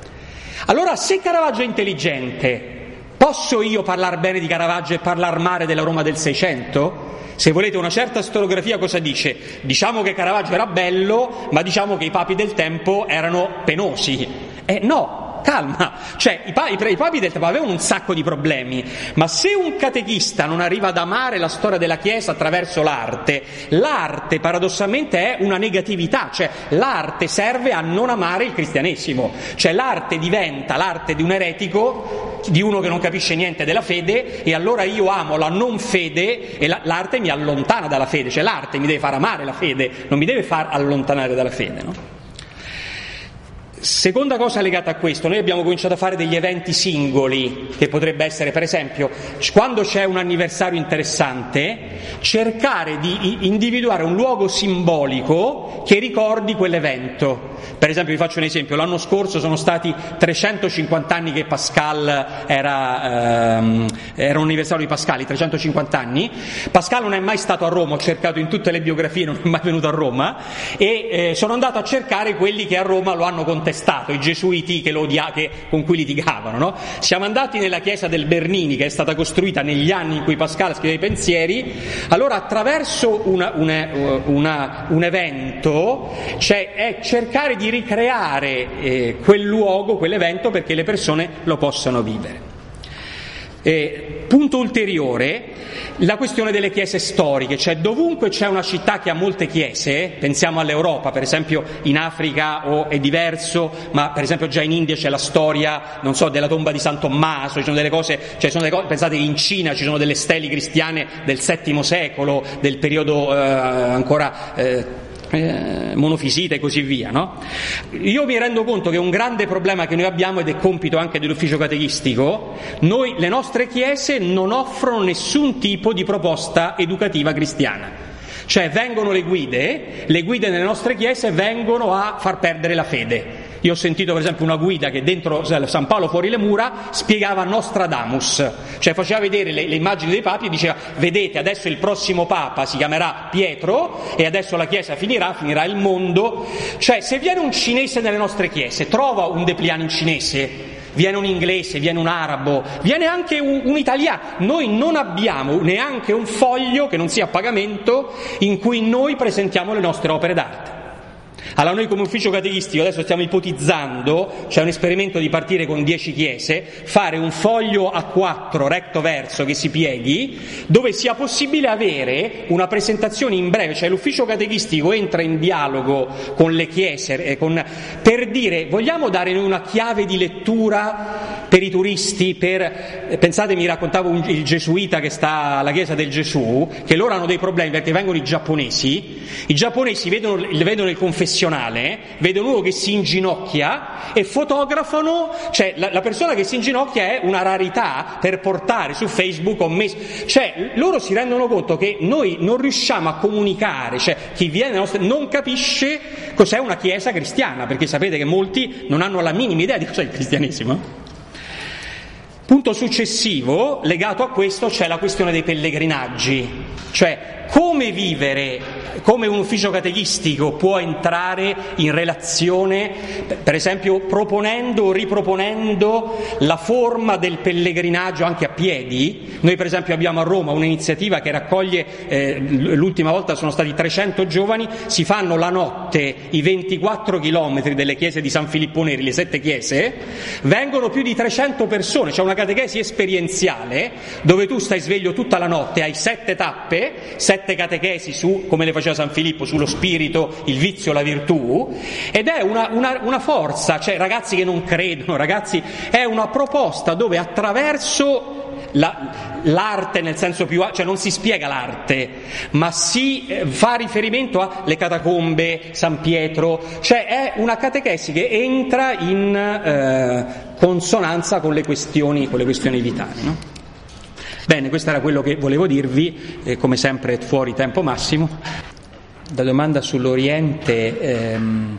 Allora, se Caravaggio è intelligente, posso io parlare bene di Caravaggio e parlare male della Roma del Seicento? Se volete una certa storiografia cosa dice? Diciamo che Caravaggio era bello, ma diciamo che i papi del tempo erano penosi. Eh no! Calma, cioè i, pa- i, i papi del tempo avevano un sacco di problemi, ma se un catechista non arriva ad amare la storia della Chiesa attraverso l'arte, l'arte paradossalmente è una negatività, cioè l'arte serve a non amare il cristianesimo, cioè l'arte diventa l'arte di un eretico, di uno che non capisce niente della fede, e allora io amo la non fede e la, l'arte mi allontana dalla fede, cioè l'arte mi deve far amare la fede, non mi deve far allontanare dalla fede, no? Seconda cosa legata a questo, noi abbiamo cominciato a fare degli eventi singoli, che potrebbe essere, per esempio, quando c'è un anniversario interessante, cercare di individuare un luogo simbolico che ricordi quell'evento. Per esempio, vi faccio un esempio: l'anno scorso sono stati trecentocinquanta anni che Pascal era, ehm, era un anniversario di Pascal, i trecentocinquanta anni. Pascal non è mai stato a Roma, ho cercato in tutte le biografie, non è mai venuto a Roma, e eh, sono andato a cercare quelli che a Roma lo hanno contestato, i gesuiti che lo odia- che, con cui litigavano, no? Siamo andati nella chiesa del Bernini, che è stata costruita negli anni in cui Pascal scriveva i pensieri. Allora, attraverso una, una, una, un evento, cioè è cercare di ricreare eh, quel luogo, quell'evento, perché le persone lo possano vivere. Eh, punto ulteriore, la questione delle chiese storiche, cioè dovunque c'è una città che ha molte chiese, pensiamo all'Europa, per esempio in Africa o è diverso, ma per esempio già in India c'è la storia, non so, della tomba di San Tommaso, ci sono delle cose, cioè sono delle cose, pensate che in Cina ci sono delle stele cristiane del settimo secolo, del periodo eh, ancora eh, Eh, monofisita e così via, no? Io mi rendo conto che un grande problema che noi abbiamo, ed è compito anche dell'ufficio catechistico, noi, le nostre chiese non offrono nessun tipo di proposta educativa cristiana. Cioè vengono le guide, le guide nelle nostre chiese vengono a far perdere la fede. Io ho sentito per esempio una guida che dentro San Paolo fuori le mura spiegava Nostradamus, cioè faceva vedere le, le immagini dei papi e diceva: vedete, adesso il prossimo papa si chiamerà Pietro e adesso la chiesa finirà, finirà il mondo. Cioè, se viene un cinese nelle nostre chiese, trova un dépliant in cinese, viene un inglese, viene un arabo, viene anche un, un italiano. Noi non abbiamo neanche un foglio che non sia a pagamento in cui noi presentiamo le nostre opere d'arte. Allora noi come ufficio catechistico adesso stiamo ipotizzando, c'è un esperimento di partire con dieci chiese, fare un foglio A quattro recto verso che si pieghi, dove sia possibile avere una presentazione in breve, cioè l'ufficio catechistico entra in dialogo con le chiese eh, con, per dire: vogliamo dare noi una chiave di lettura per i turisti, per eh, pensate, mi raccontavo un, il gesuita che sta alla chiesa del Gesù, che loro hanno dei problemi perché vengono i giapponesi, i giapponesi vedono, vedono il confessionale, vedono uno che si inginocchia e fotografano, cioè la, la persona che si inginocchia è una rarità per portare su Facebook o messo, cioè loro si rendono conto che noi non riusciamo a comunicare, cioè chi viene nostre, non capisce cos'è una chiesa cristiana, perché sapete che molti non hanno la minima idea di cos'è il cristianesimo. Punto successivo, legato a questo, c'è la questione dei pellegrinaggi, cioè come vivere, come un ufficio catechistico può entrare in relazione, per esempio proponendo o riproponendo la forma del pellegrinaggio anche a piedi. Noi per esempio abbiamo a Roma un'iniziativa che raccoglie, eh, l'ultima volta sono stati trecento giovani, si fanno la notte i ventiquattro chilometri delle chiese di San Filippo Neri, le sette chiese, vengono più di trecento persone, c'è una catechesi esperienziale dove tu stai sveglio tutta la notte, hai sette tappe, sette catechesi su, come le faceva San Filippo, sullo spirito, il vizio, la virtù, ed è una, una, una forza, cioè ragazzi che non credono, ragazzi, è una proposta dove attraverso La, l'arte nel senso più, cioè non si spiega l'arte, ma si eh, fa riferimento alle catacombe, San Pietro, cioè è una catechesi che entra in eh, consonanza con le questioni, con le questioni vitali, no? Bene, questo era quello che volevo dirvi, eh, come sempre fuori tempo massimo. La domanda sull'Oriente ehm,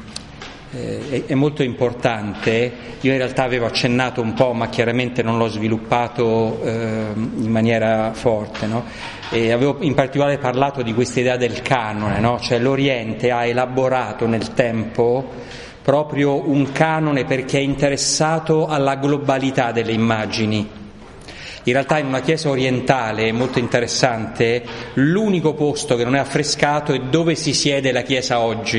eh, è molto importante. Io in realtà avevo accennato un po', ma chiaramente non l'ho sviluppato eh, in maniera forte, no? E avevo in particolare parlato di questa idea del canone, no? Cioè l'Oriente ha elaborato nel tempo proprio un canone perché è interessato alla globalità delle immagini. In realtà in una chiesa orientale, molto interessante, l'unico posto che non è affrescato è dove si siede la chiesa oggi.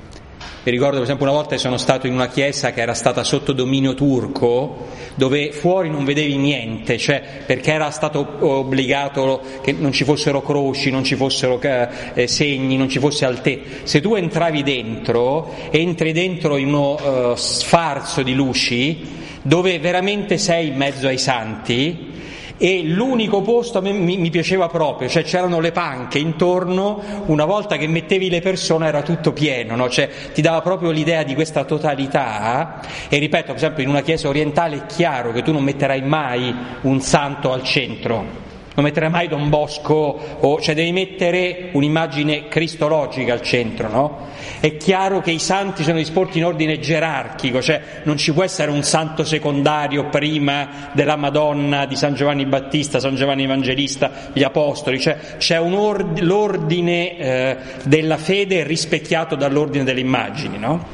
Mi ricordo per esempio una volta che sono stato in una chiesa che era stata sotto dominio turco, dove fuori non vedevi niente, cioè perché era stato obbligato che non ci fossero croci, non ci fossero eh, segni, non ci fosse altezza. Se tu entravi dentro, entri dentro in uno uh, sfarzo di luci, dove veramente sei in mezzo ai santi. E l'unico posto a me mi, mi piaceva proprio, cioè c'erano le panche intorno, una volta che mettevi le persone era tutto pieno, no? Cioè ti dava proprio l'idea di questa totalità. E ripeto, per esempio in una chiesa orientale è chiaro che tu non metterai mai un santo al centro, non metterai mai Don Bosco, o, cioè devi mettere un'immagine cristologica al centro, no? È chiaro che i santi sono disposti in ordine gerarchico, cioè non ci può essere un santo secondario prima della Madonna, di San Giovanni Battista, San Giovanni Evangelista, gli Apostoli, cioè c'è un ord- l'ordine eh, della fede rispecchiato dall'ordine delle immagini, no?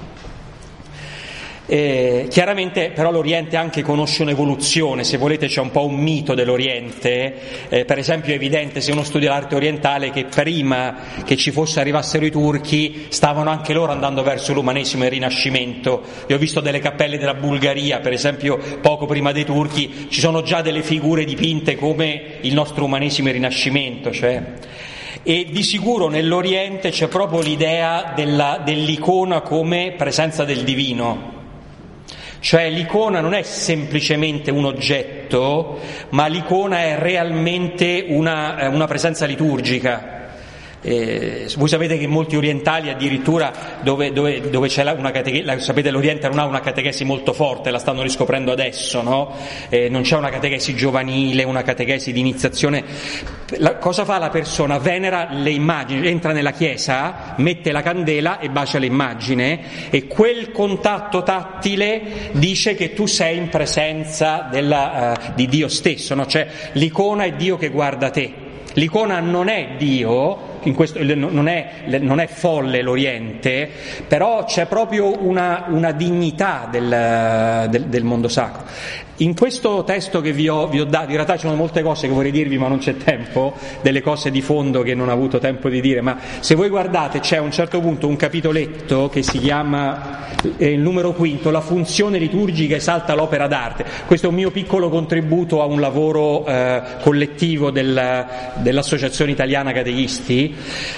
Eh, chiaramente però l'Oriente anche conosce un'evoluzione, se volete c'è un po' un mito dell'Oriente, eh, per esempio è evidente se uno studia l'arte orientale che prima che ci fosse arrivassero i turchi stavano anche loro andando verso l'umanesimo e il Rinascimento. Io ho visto delle cappelle della Bulgaria, per esempio poco prima dei turchi ci sono già delle figure dipinte come il nostro umanesimo e il Rinascimento, cioè. E di sicuro nell'Oriente c'è proprio l'idea della, dell'icona come presenza del divino. Cioè l'icona non è semplicemente un oggetto, ma l'icona è realmente una, una presenza liturgica. eh, voi sapete che molti orientali addirittura dove, dove, dove c'è una catechesi, sapete l'Oriente non ha una catechesi molto forte, la stanno riscoprendo adesso, no? Eh, non c'è una catechesi giovanile, una catechesi di iniziazione. La, cosa fa la persona? Venera le immagini, entra nella chiesa, mette la candela e bacia l'immagine, e quel contatto tattile dice che tu sei in presenza della, uh, di Dio stesso, no? Cioè l'icona è Dio che guarda te. L'icona non è Dio, in questo, non, è, non è folle l'Oriente, però c'è proprio una, una dignità del, del, del mondo sacro. In questo testo che vi ho, vi ho dato, in realtà ci sono molte cose che vorrei dirvi ma non c'è tempo, delle cose di fondo che non ho avuto tempo di dire, ma se voi guardate c'è a un certo punto un capitoletto che si chiama, eh, il numero quinto, la funzione liturgica esalta l'opera d'arte. Questo è un mio piccolo contributo a un lavoro eh, collettivo del, dell'Associazione Italiana Catechisti.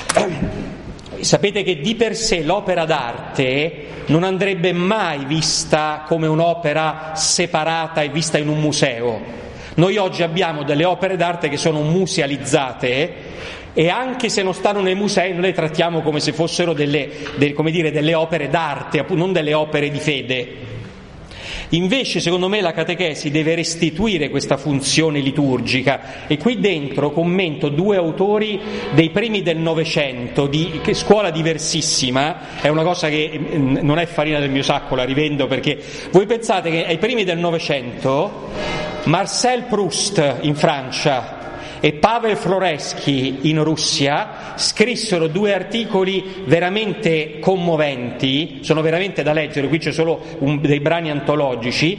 Sapete che di per sé l'opera d'arte non andrebbe mai vista come un'opera separata e vista in un museo. Noi oggi abbiamo delle opere d'arte che sono musealizzate e anche se non stanno nei musei noi le trattiamo come se fossero delle, delle, come dire, delle opere d'arte, non delle opere di fede. Invece, secondo me, la catechesi deve restituire questa funzione liturgica, e qui dentro commento due autori dei primi del Novecento, di che scuola diversissima, è una cosa che non è farina del mio sacco, la rivendo, perché voi pensate che ai primi del Novecento Marcel Proust in Francia e Pavel Floreschi in Russia scrissero due articoli veramente commoventi, sono veramente da leggere, qui c'è solo un, dei brani antologici.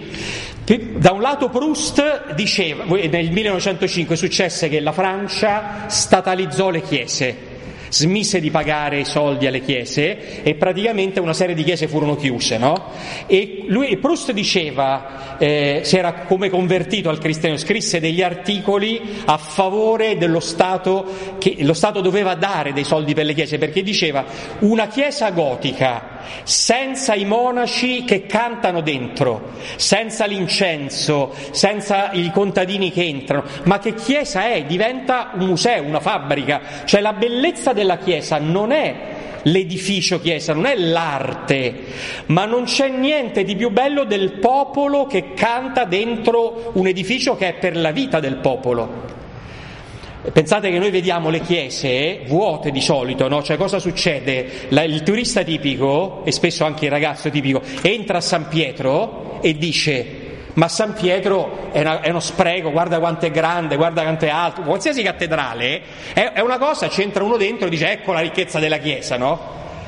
Da un lato Proust diceva, nel millenovecentocinque successe che la Francia statalizzò le chiese, smise di pagare i soldi alle chiese e praticamente una serie di chiese furono chiuse, no? E lui, Proust diceva, eh, si era come convertito al cristianesimo, scrisse degli articoli a favore dello Stato, che lo Stato doveva dare dei soldi per le chiese, perché diceva una chiesa gotica senza i monaci che cantano dentro, senza l'incenso, senza i contadini che entrano, ma che chiesa è? Diventa un museo, una fabbrica. Cioè la bellezza della chiesa non è l'edificio chiesa, non è l'arte, ma non c'è niente di più bello del popolo che canta dentro un edificio che è per la vita del popolo. Pensate che noi vediamo le chiese vuote di solito, no? Cioè cosa succede? La, il turista tipico, e spesso anche il ragazzo tipico, entra a San Pietro e dice: ma San Pietro è, una, è uno spreco, guarda quanto è grande, guarda quanto è alto. Qualsiasi cattedrale è, è una cosa, c'entra uno dentro e dice ecco la ricchezza della chiesa, no?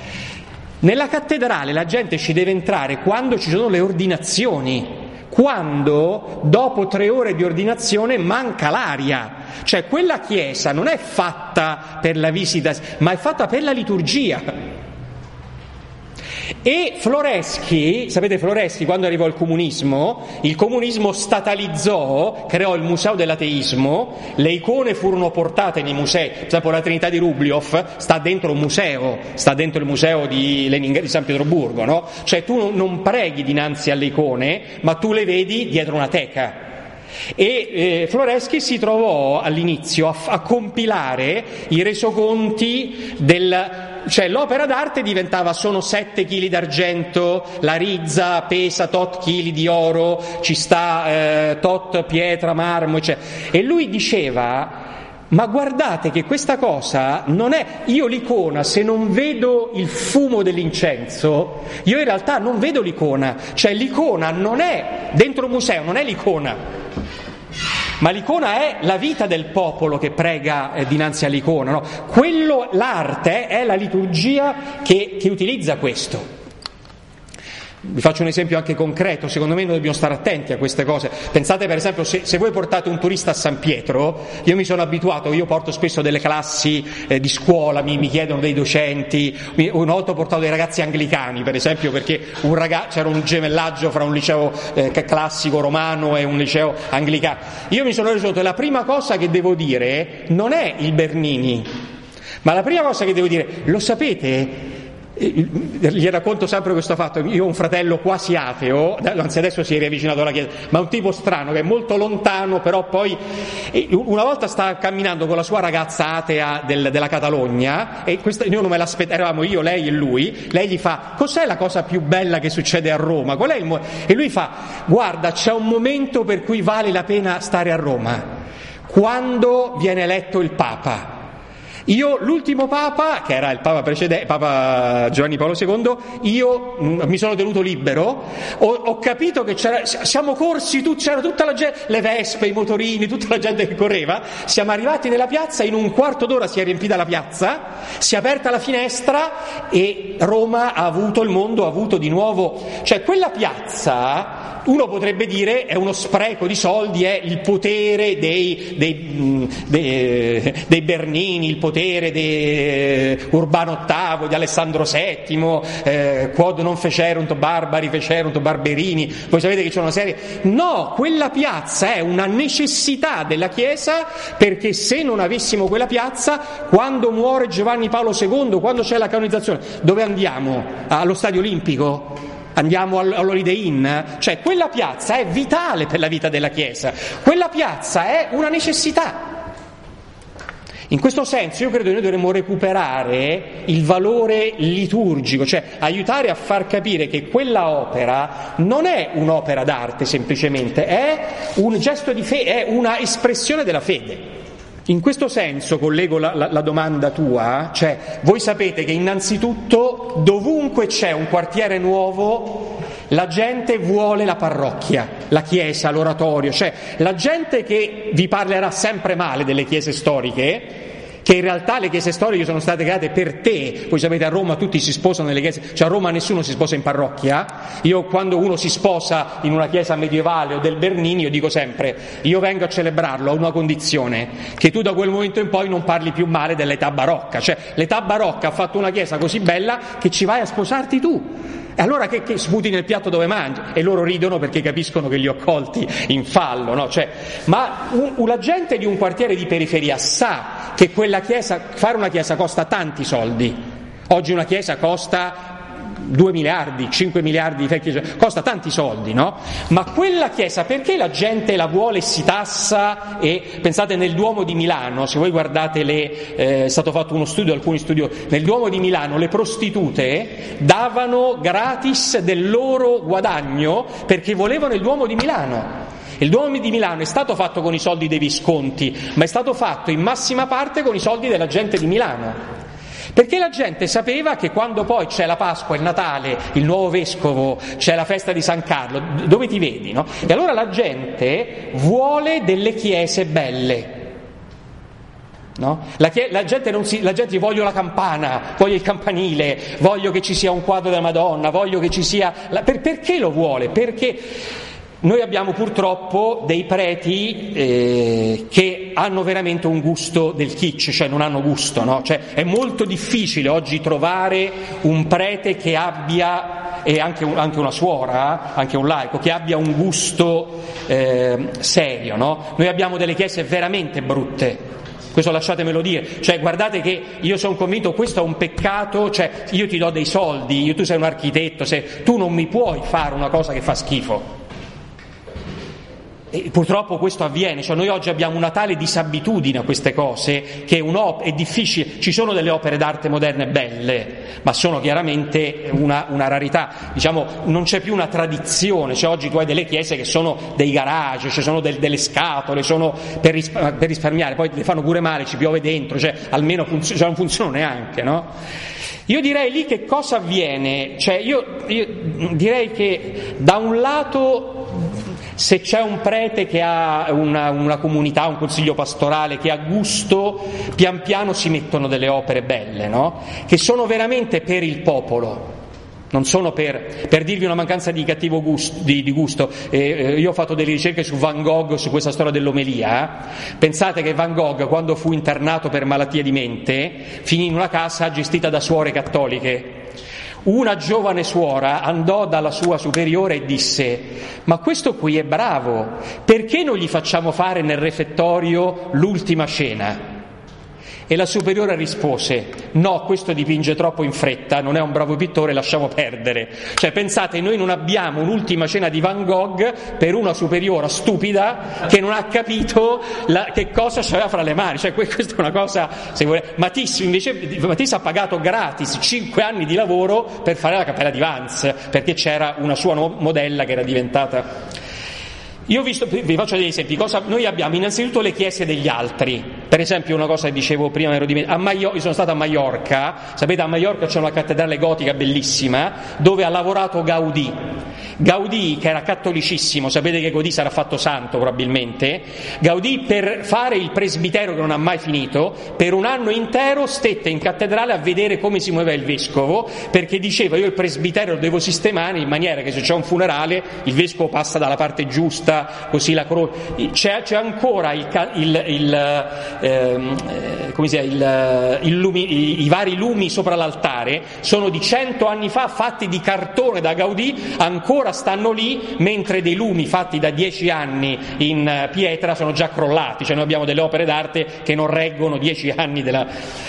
Nella cattedrale la gente ci deve entrare quando ci sono le ordinazioni, quando dopo tre ore di ordinazione manca l'aria. Cioè quella chiesa non è fatta per la visita, ma è fatta per la liturgia. E Floreschi, sapete Floreschi quando arrivò il comunismo, il comunismo statalizzò, creò il museo dell'ateismo, le icone furono portate nei musei, per esempio la Trinità di Rubliov sta dentro un museo, sta dentro il museo di, Lening- di San Pietroburgo, no? Cioè tu non preghi dinanzi alle icone, ma tu le vedi dietro una teca. E eh, Floreschi si trovò all'inizio a, a compilare i resoconti del... Cioè l'opera d'arte diventava sono sette chili d'argento, la rizza pesa tot chili di oro, ci sta eh, tot pietra, marmo, eccetera. E lui diceva: ma guardate che questa cosa non è, io l'icona se non vedo il fumo dell'incenso, io in realtà non vedo l'icona, cioè l'icona non è, dentro un museo non è l'icona, ma l'icona è la vita del popolo che prega eh, dinanzi all'icona, no? Quello, l'arte è la liturgia che, che utilizza questo. Vi faccio un esempio anche concreto, secondo me noi dobbiamo stare attenti a queste cose. Pensate per esempio se, se voi portate un turista a San Pietro, io mi sono abituato, io porto spesso delle classi eh, di scuola, mi, mi chiedono dei docenti, mi, una volta ho portato dei ragazzi anglicani per esempio, perché un ragazzo, c'era un gemellaggio fra un liceo eh, classico romano e un liceo anglicano. Io mi sono reso conto che la prima cosa che devo dire non è il Bernini, ma la prima cosa che devo dire, lo sapete? gli racconto sempre questo fatto, io ho un fratello quasi ateo, anzi adesso si è riavvicinato alla chiesa, ma un tipo strano che è molto lontano, però poi una volta sta camminando con la sua ragazza atea del, della Catalogna, e questa, io non me l'aspettavo, eravamo io, lei e lui, lei gli fa: cos'è la cosa più bella che succede a Roma? Qual è il mo-? E lui fa: guarda, c'è un momento per cui vale la pena stare a Roma, quando viene eletto il Papa. Io, l'ultimo Papa, che era il Papa precedente, Papa Giovanni Paolo secondo, io mh, mi sono tenuto libero, ho, ho capito che c'era, siamo corsi, tu, c'era tutta la gente, le vespe, i motorini, tutta la gente che correva, siamo arrivati nella piazza, in un quarto d'ora si è riempita la piazza, si è aperta la finestra e Roma ha avuto, il mondo ha avuto di nuovo, cioè quella piazza, uno potrebbe dire è uno spreco di soldi, è il potere dei, dei, dei, dei Bernini, il potere di Urbano ottavo, di Alessandro settimo, eh, quod non fecerunt barbari fecerunt barberini, voi sapete che c'è una serie. No, quella piazza è una necessità della Chiesa, perché se non avessimo quella piazza, quando muore Giovanni Paolo secondo, quando c'è la canonizzazione, dove andiamo? Allo Stadio Olimpico? Andiamo all'Holiday Inn? Cioè quella piazza è vitale per la vita della Chiesa, quella piazza è una necessità. In questo senso io credo che noi dovremmo recuperare il valore liturgico, cioè aiutare a far capire che quella opera non è un'opera d'arte semplicemente, è un gesto di fede, è una espressione della fede. In questo senso collego la, la, la domanda tua, cioè voi sapete che innanzitutto dovunque c'è un quartiere nuovo la gente vuole la parrocchia, la chiesa, l'oratorio, cioè la gente che vi parlerà sempre male delle chiese storiche, che in realtà le chiese storiche sono state create per te. Voi sapete, a Roma tutti si sposano nelle chiese, cioè a Roma nessuno si sposa in parrocchia. Io quando uno si sposa in una chiesa medievale o del Bernini, io dico sempre: io vengo a celebrarlo a una condizione, che tu da quel momento in poi non parli più male dell'età barocca, cioè l'età barocca ha fatto una chiesa così bella che ci vai a sposarti tu. E allora che, che sputi nel piatto dove mangi? E loro ridono perché capiscono che li ho colti in fallo, no? Cioè, ma un, un, la gente di un quartiere di periferia sa che quella chiesa, fare una chiesa costa tanti soldi. Oggi una chiesa costa due miliardi, cinque miliardi di chiesa, costa tanti soldi, no? Ma quella chiesa, perché la gente la vuole e si tassa? E pensate, nel Duomo di Milano, se voi guardate le, eh, è stato fatto uno studio, alcuni studi, nel Duomo di Milano le prostitute davano gratis del loro guadagno perché volevano il Duomo di Milano. Il Duomo di Milano è stato fatto con i soldi dei Visconti, ma è stato fatto in massima parte con i soldi della gente di Milano. Perché la gente sapeva che quando poi c'è la Pasqua, il Natale, il nuovo vescovo, c'è la festa di San Carlo, dove ti vedi, no? E allora la gente vuole delle chiese belle. No? La, chie- la gente non si, la gente voglio la campana, voglio il campanile, voglio che ci sia un quadro della Madonna, voglio che ci sia. La, per, perché lo vuole? Perché noi abbiamo purtroppo dei preti eh, che hanno veramente un gusto del kitsch, cioè non hanno gusto, no? Cioè è molto difficile oggi trovare un prete che abbia, e anche, anche una suora, anche un laico, che abbia un gusto eh, serio, no? Noi abbiamo delle chiese veramente brutte. Questo lasciatemelo dire, cioè guardate che io sono convinto questo è un peccato, cioè io ti do dei soldi, io, tu sei un architetto, se, tu non mi puoi fare una cosa che fa schifo. E purtroppo questo avviene, cioè noi oggi abbiamo una tale disabitudine a queste cose che è difficile, ci sono delle opere d'arte moderne belle, ma sono chiaramente una, una rarità, diciamo non c'è più una tradizione, cioè oggi tu hai delle chiese che sono dei garage, ci sono del, delle scatole, sono per, risp- per risparmiare, poi le fanno pure male, ci piove dentro, cioè almeno funz- cioè non funzionano neanche, no? Io direi lì che cosa avviene, cioè io, io direi che da un lato se c'è un prete che ha una, una comunità, un consiglio pastorale che ha gusto, pian piano si mettono delle opere belle, no? Che sono veramente per il popolo, non sono per, per dirvi una mancanza di cattivo gusto, di, di gusto. Eh, io ho fatto delle ricerche su Van Gogh, su questa storia dell'omelia. Eh. Pensate che Van Gogh, quando fu internato per malattia di mente, finì in una casa gestita da suore cattoliche. Una giovane suora andò dalla sua superiore e disse: ma questo qui è bravo, perché non gli facciamo fare nel refettorio l'ultima cena? E la superiore rispose: no, questo dipinge troppo in fretta, non è un bravo pittore, lasciamo perdere. Cioè, pensate, noi non abbiamo un'ultima cena di Van Gogh per una superiora stupida che non ha capito la, che cosa c'aveva fra le mani. Cioè, questa è una cosa, se vuole. Matisse invece, Matisse ha pagato gratis cinque anni di lavoro per fare la Cappella di Vans, perché c'era una sua modella che era diventata. Io ho visto, vi faccio degli esempi. Cosa, noi abbiamo innanzitutto le chiese degli altri. Per esempio, una cosa che dicevo prima, ero dimenticato, a Maio, io sono stato a Maiorca. Sapete, a Maiorca c'è una cattedrale gotica bellissima dove ha lavorato Gaudì. Gaudì, che era cattolicissimo, sapete che Gaudì sarà fatto santo probabilmente. Gaudì, per fare il presbitero che non ha mai finito, per un anno intero stette in cattedrale a vedere come si muoveva il vescovo, perché diceva: io il presbitero lo devo sistemare in maniera che se c'è un funerale il vescovo passa dalla parte giusta, così la croce. C'è, c'è ancora il, il, il, ehm, come si chiama, il, il lumi, i, i vari lumi sopra l'altare sono di cento anni fa, fatti di cartone da Gaudì, ancora stanno lì, mentre dei lumi fatti da dieci anni in pietra sono già crollati. Cioè, noi abbiamo delle opere d'arte che non reggono dieci anni della...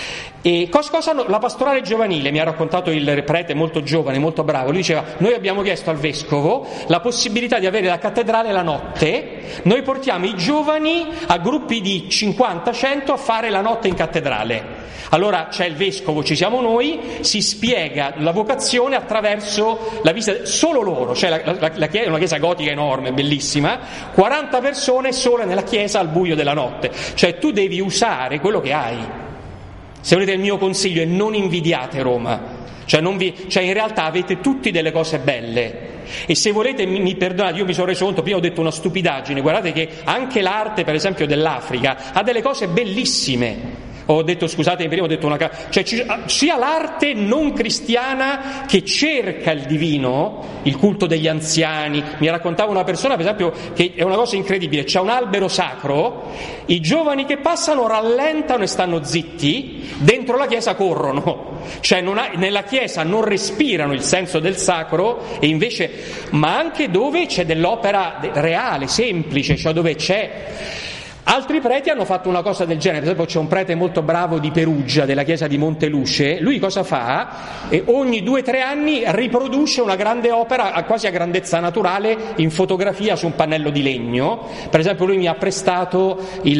E cosa, cosa la pastorale giovanile, mi ha raccontato il prete molto giovane, molto bravo. Lui diceva: noi abbiamo chiesto al vescovo la possibilità di avere la cattedrale la notte, noi portiamo i giovani a gruppi di cinquanta cento a fare la notte in cattedrale. Allora c'è il vescovo, ci siamo noi, si spiega la vocazione attraverso la visita, solo loro, cioè la, la, la chiesa è una chiesa gotica enorme, bellissima, quaranta persone sole nella chiesa al buio della notte. Cioè, tu devi usare quello che hai. Se volete, il mio consiglio è: non invidiate Roma, cioè, non vi, cioè in realtà avete tutti delle cose belle. E se volete, mi, mi perdonate, io mi sono reso conto, prima ho detto una stupidaggine, guardate che anche l'arte, per esempio, dell'Africa ha delle cose bellissime. Ho detto, scusate, prima ho detto una cosa, cioè sia l'arte non cristiana che cerca il divino, il culto degli anziani. Mi raccontava una persona, per esempio, che è una cosa incredibile: c'è un albero sacro, i giovani che passano rallentano e stanno zitti, dentro la chiesa corrono, cioè non ha, nella chiesa non respirano il senso del sacro, e invece, ma anche dove c'è dell'opera reale, semplice, cioè dove c'è. Altri preti hanno fatto una cosa del genere. Per esempio, c'è un prete molto bravo di Perugia, della chiesa di Monteluce. Lui cosa fa? E ogni due o tre anni riproduce una grande opera quasi a grandezza naturale in fotografia su un pannello di legno. Per esempio, lui mi ha prestato il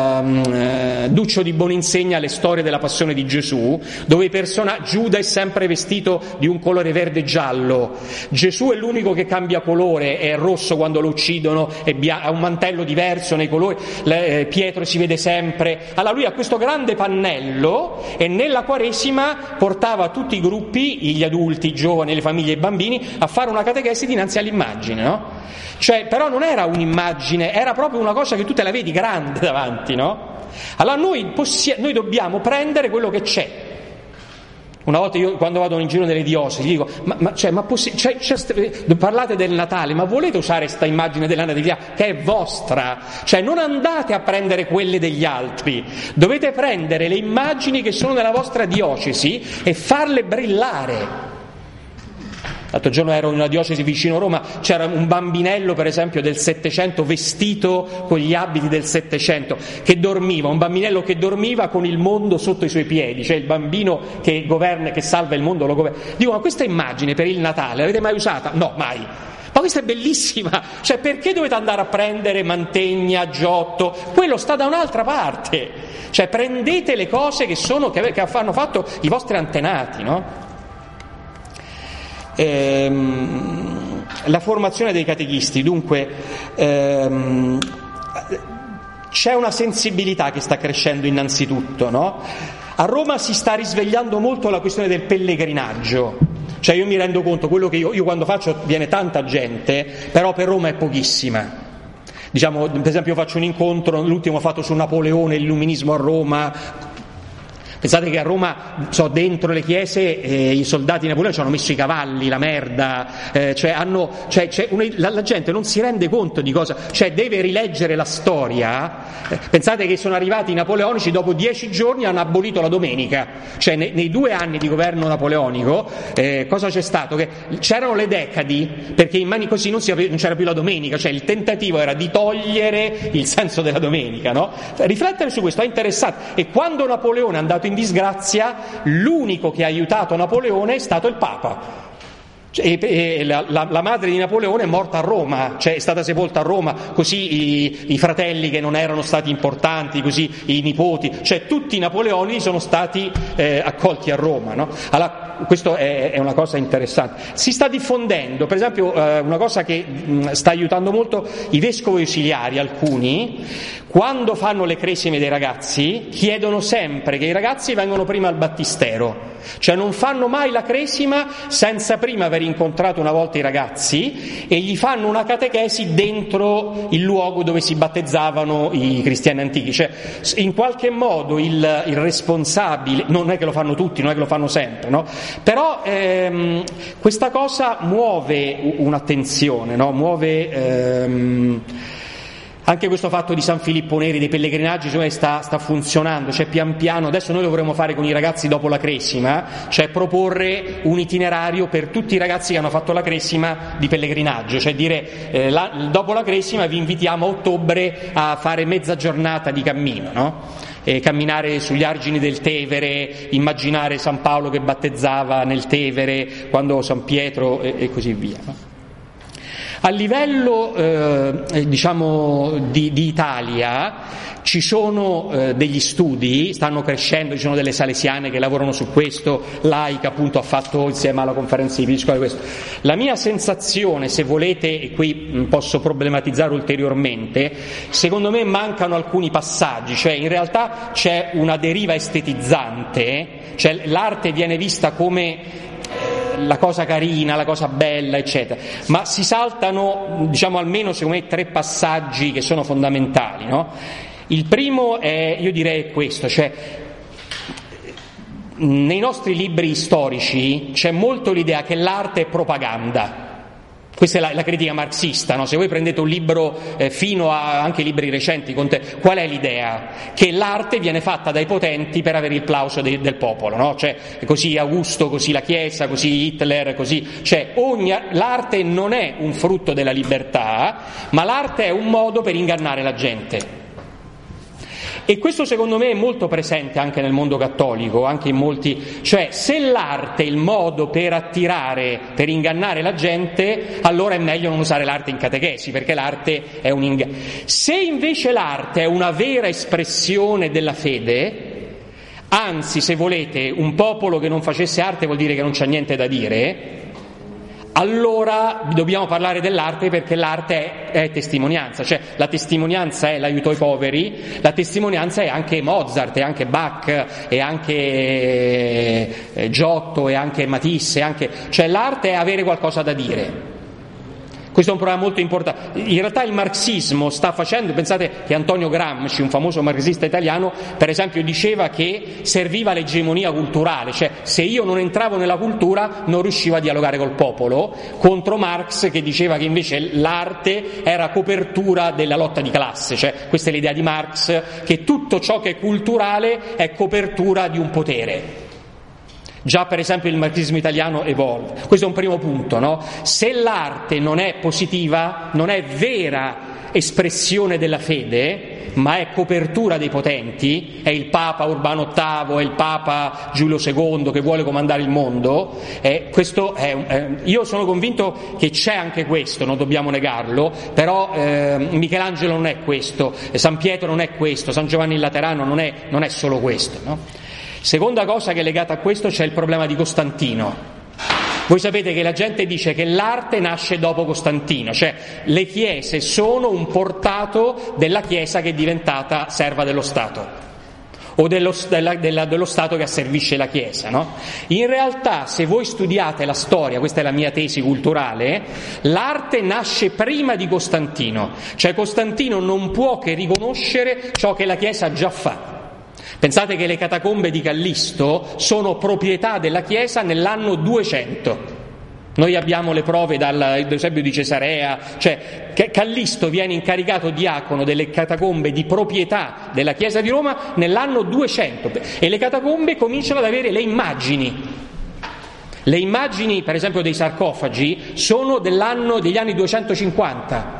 uh, Duccio di Boninsegna, Le storie della passione di Gesù, dove i personaggi, Giuda è sempre vestito di un colore verde e giallo, Gesù è l'unico che cambia colore, è rosso quando lo uccidono, ha un mantello diverso nei colori, Pietro si vede sempre. Allora lui ha questo grande pannello, e nella Quaresima portava tutti i gruppi, gli adulti, i giovani, le famiglie e i bambini, a fare una catechesi dinanzi all'immagine, no? Cioè, però non era un'immagine, era proprio una cosa che tu te la vedi grande davanti, no? Allora noi, possi- noi dobbiamo prendere quello che c'è. Una volta io, quando vado in giro nelle diocesi, gli dico: ma, ma, cioè, ma possi- cioè, cioè, parlate del Natale, ma volete usare questa immagine della Natività che è vostra? Cioè, non andate a prendere quelle degli altri, dovete prendere le immagini che sono nella vostra diocesi e farle brillare. L'altro giorno ero in una diocesi vicino Roma, c'era un bambinello, per esempio, del Settecento, vestito con gli abiti del Settecento, che dormiva, un bambinello che dormiva con il mondo sotto i suoi piedi, cioè il bambino che governa, che salva il mondo, lo governa. Dico: ma questa immagine per il Natale l'avete mai usata? No, mai. Ma questa è bellissima, cioè perché dovete andare a prendere Mantegna, Giotto? Quello sta da un'altra parte. Cioè, prendete le cose che sono, che, che hanno fatto i vostri antenati, no? Ehm, la formazione dei catechisti, dunque, ehm, c'è una sensibilità che sta crescendo innanzitutto, no? A Roma si sta risvegliando molto la questione del pellegrinaggio. Cioè, io mi rendo conto, quello che io, io quando faccio viene tanta gente, però per Roma è pochissima. Diciamo, per esempio, io faccio un incontro, l'ultimo fatto su Napoleone, l'illuminismo a Roma. Pensate che a Roma, so, dentro le chiese eh, i soldati napoleonici hanno messo i cavalli, la merda, eh, cioè hanno, cioè, cioè una, la, la gente non si rende conto di cosa, cioè deve rileggere la storia. Eh, pensate che sono arrivati i napoleonici, dopo dieci giorni hanno abolito la domenica, cioè nei, nei due anni di governo napoleonico eh, cosa c'è stato? Che c'erano le decadi, perché in mani così non, si, non c'era più la domenica, cioè il tentativo era di togliere il senso della domenica, no? Riflettere su questo è interessante. E quando Napoleone è andato in disgrazia, l'unico che ha aiutato Napoleone è stato il Papa. E, e la, la, la madre di Napoleone è morta a Roma, cioè è stata sepolta a Roma, così i, i fratelli che non erano stati importanti, così i nipoti, cioè tutti i Napoleoni sono stati eh, accolti a Roma, no? Allora, questo è, è una cosa interessante. Si sta diffondendo, per esempio, eh, una cosa che mh, sta aiutando molto i vescovi ausiliari, alcuni, quando fanno le cresime dei ragazzi, chiedono sempre che i ragazzi vengano prima al battistero, cioè non fanno mai la cresima senza prima aver incontrato una volta i ragazzi e gli fanno una catechesi dentro il luogo dove si battezzavano i cristiani antichi, cioè in qualche modo il, il responsabile, non è che lo fanno tutti, non è che lo fanno sempre, no? Però ehm, questa cosa muove un'attenzione, no? Muove ehm, anche questo fatto di San Filippo Neri, dei pellegrinaggi, cioè sta, sta funzionando, cioè pian piano. Adesso noi dovremmo fare con i ragazzi dopo la cresima, cioè proporre un itinerario per tutti i ragazzi che hanno fatto la cresima di pellegrinaggio, cioè dire eh, la, dopo la cresima vi invitiamo a ottobre a fare mezza giornata di cammino, no? E camminare sugli argini del Tevere, immaginare San Paolo che battezzava nel Tevere, quando San Pietro e, e così via, no? A livello eh, diciamo di, di Italia ci sono eh, degli studi, stanno crescendo, ci sono delle salesiane che lavorano su questo, Laica appunto ha fatto insieme alla conferenza di Piscopo questo. La mia sensazione, se volete, e qui mh, posso problematizzare ulteriormente, secondo me mancano alcuni passaggi, cioè in realtà c'è una deriva estetizzante, cioè l'arte viene vista come la cosa carina, la cosa bella, eccetera, ma si saltano, diciamo, almeno secondo me tre passaggi che sono fondamentali, no? Il primo è, io direi, questo, cioè nei nostri libri storici c'è molto l'idea che l'arte è propaganda. Questa è la, la critica marxista, no? Se voi prendete un libro eh, fino a anche libri recenti, con te, qual è l'idea? Che l'arte viene fatta dai potenti per avere il plauso de, del popolo, no? Cioè così Augusto, così la Chiesa, così Hitler, così, cioè ogni, l'arte non è un frutto della libertà, ma l'arte è un modo per ingannare la gente. E questo secondo me è molto presente anche nel mondo cattolico, anche in molti, cioè se l'arte è il modo per attirare, per ingannare la gente, allora è meglio non usare l'arte in catechesi, perché l'arte è un inganno. Se invece l'arte è una vera espressione della fede, anzi, se volete, un popolo che non facesse arte vuol dire che non c'ha niente da dire, allora dobbiamo parlare dell'arte, perché l'arte è, è testimonianza, cioè la testimonianza è l'aiuto ai poveri, la testimonianza è anche Mozart, è anche Bach, è anche eh, Giotto, è anche Matisse, è anche, cioè l'arte è avere qualcosa da dire. Questo è un problema molto importante. In realtà il marxismo sta facendo, pensate che Antonio Gramsci, un famoso marxista italiano, per esempio diceva che serviva l'egemonia culturale, cioè se io non entravo nella cultura non riuscivo a dialogare col popolo, contro Marx che diceva che invece l'arte era copertura della lotta di classe, cioè questa è l'idea di Marx, che tutto ciò che è culturale è copertura di un potere. Già per esempio il marxismo italiano evolve. Questo è un primo punto, no? Se l'arte non è positiva, non è vera espressione della fede, ma è copertura dei potenti, è il Papa Urbano ottavo, è il Papa Giulio secondo che vuole comandare il mondo, eh, questo è, eh, io sono convinto che c'è anche questo, non dobbiamo negarlo, però eh, Michelangelo non è questo, San Pietro non è questo, San Giovanni il Laterano non è, non è solo questo, no? Seconda cosa che è legata a questo, c'è il problema di Costantino. Voi sapete che la gente dice che l'arte nasce dopo Costantino, cioè le chiese sono un portato della Chiesa che è diventata serva dello Stato o dello, della, della, dello Stato che asservisce la Chiesa, no? In realtà, se voi studiate la storia, questa è la mia tesi culturale, l'arte nasce prima di Costantino, cioè Costantino non può che riconoscere ciò che la Chiesa già fa. Pensate che le catacombe di Callisto sono proprietà della Chiesa nell'anno duecento. Noi abbiamo le prove dal esempio di Cesarea, cioè che Callisto viene incaricato diacono delle catacombe di proprietà della Chiesa di Roma nell'anno duecento e le catacombe cominciano ad avere le immagini. Le immagini, per esempio, dei sarcofagi sono dell'anno degli anni duecentocinquanta.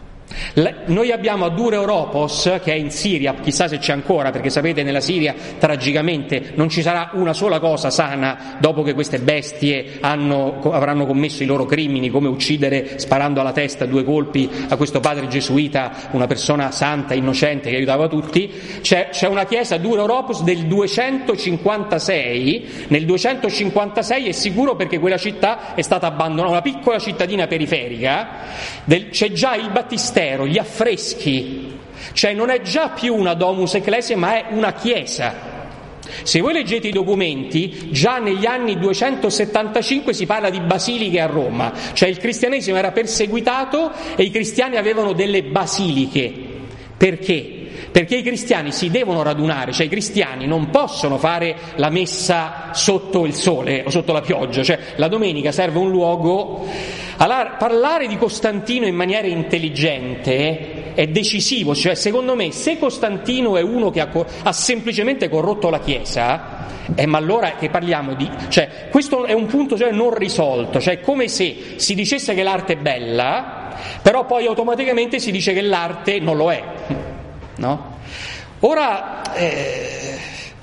Noi abbiamo a Dura Europos, che è in Siria, chissà se c'è ancora, perché sapete nella Siria tragicamente non ci sarà una sola cosa sana dopo che queste bestie hanno, avranno commesso i loro crimini, come uccidere sparando alla testa due colpi a questo padre gesuita, una persona santa, innocente, che aiutava tutti. C'è, c'è una chiesa a Dura Europos del duecentocinquantasei, nel duecentocinquantasei è sicuro perché quella città è stata abbandonata, una piccola cittadina periferica, del, c'è già il battistero, gli affreschi, cioè non è già più una domus ecclesia ma è una chiesa. Se voi leggete i documenti, già negli anni duecentosettantacinque si parla di basiliche a Roma, cioè il cristianesimo era perseguitato e i cristiani avevano delle basiliche. Perché? Perché i cristiani si devono radunare, cioè i cristiani non possono fare la messa sotto il sole o sotto la pioggia, cioè la domenica serve un luogo. Allora, parlare di Costantino in maniera intelligente è decisivo, cioè secondo me se Costantino è uno che ha, ha semplicemente corrotto la Chiesa, eh, ma allora che parliamo di... cioè questo è un punto cioè, non risolto, cioè è come se si dicesse che l'arte è bella, però poi automaticamente si dice che l'arte non lo è, no? Ora, eh,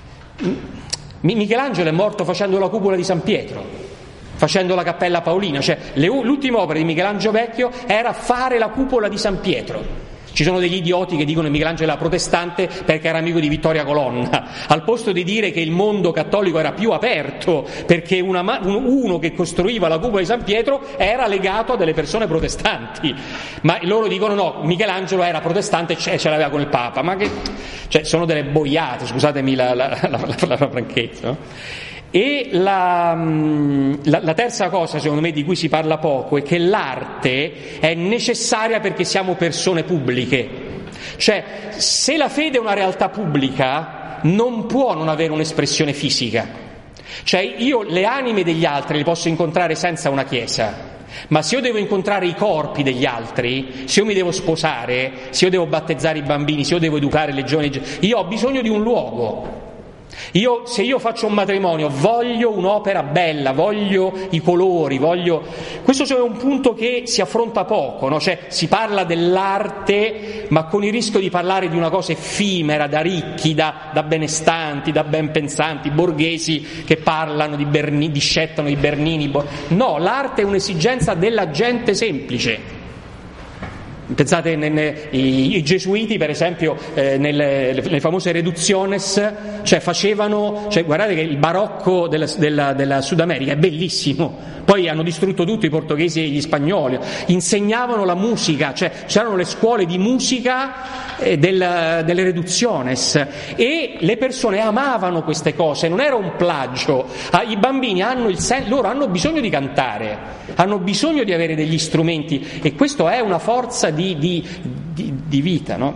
Michelangelo è morto facendo la cupola di San Pietro, facendo la Cappella Paolina, cioè le, l'ultima opera di Michelangelo Vecchio era fare la cupola di San Pietro. Ci sono degli idioti che dicono che Michelangelo era protestante perché era amico di Vittoria Colonna, al posto di dire che il mondo cattolico era più aperto perché una, uno che costruiva la cupola di San Pietro era legato a delle persone protestanti, ma loro dicono no, Michelangelo era protestante e ce l'aveva con il Papa, ma che cioè, sono delle boiate, scusatemi la, la, la, la, la, la franchezza, no? E la, la, la terza cosa, secondo me, di cui si parla poco è che l'arte è necessaria perché siamo persone pubbliche. Cioè, se la fede è una realtà pubblica, non può non avere un'espressione fisica. Cioè, io le anime degli altri le posso incontrare senza una chiesa, ma se io devo incontrare i corpi degli altri, se io mi devo sposare, se io devo battezzare i bambini, se io devo educare le giovani, io ho bisogno di un luogo. Io, se io faccio un matrimonio, voglio un'opera bella, voglio i colori, voglio... Questo è un punto che si affronta poco, no? Cioè si parla dell'arte, ma con il rischio di parlare di una cosa effimera, da ricchi, da, da benestanti, da ben pensanti, borghesi che parlano di Bernini, discettano di Bernini. Bo... No, l'arte è un'esigenza della gente semplice. Pensate ai gesuiti, per esempio, eh, nelle, le famose Reducciones, cioè facevano, cioè guardate che il barocco della, della, della Sud America è bellissimo, poi hanno distrutto tutto i portoghesi e gli spagnoli, insegnavano la musica, cioè c'erano le scuole di musica eh, del, delle Reducciones e le persone amavano queste cose, non era un plagio. Ah, i bambini hanno il sen- loro hanno bisogno di cantare, hanno bisogno di avere degli strumenti e questo è una forza di Di, di, di, di vita, no?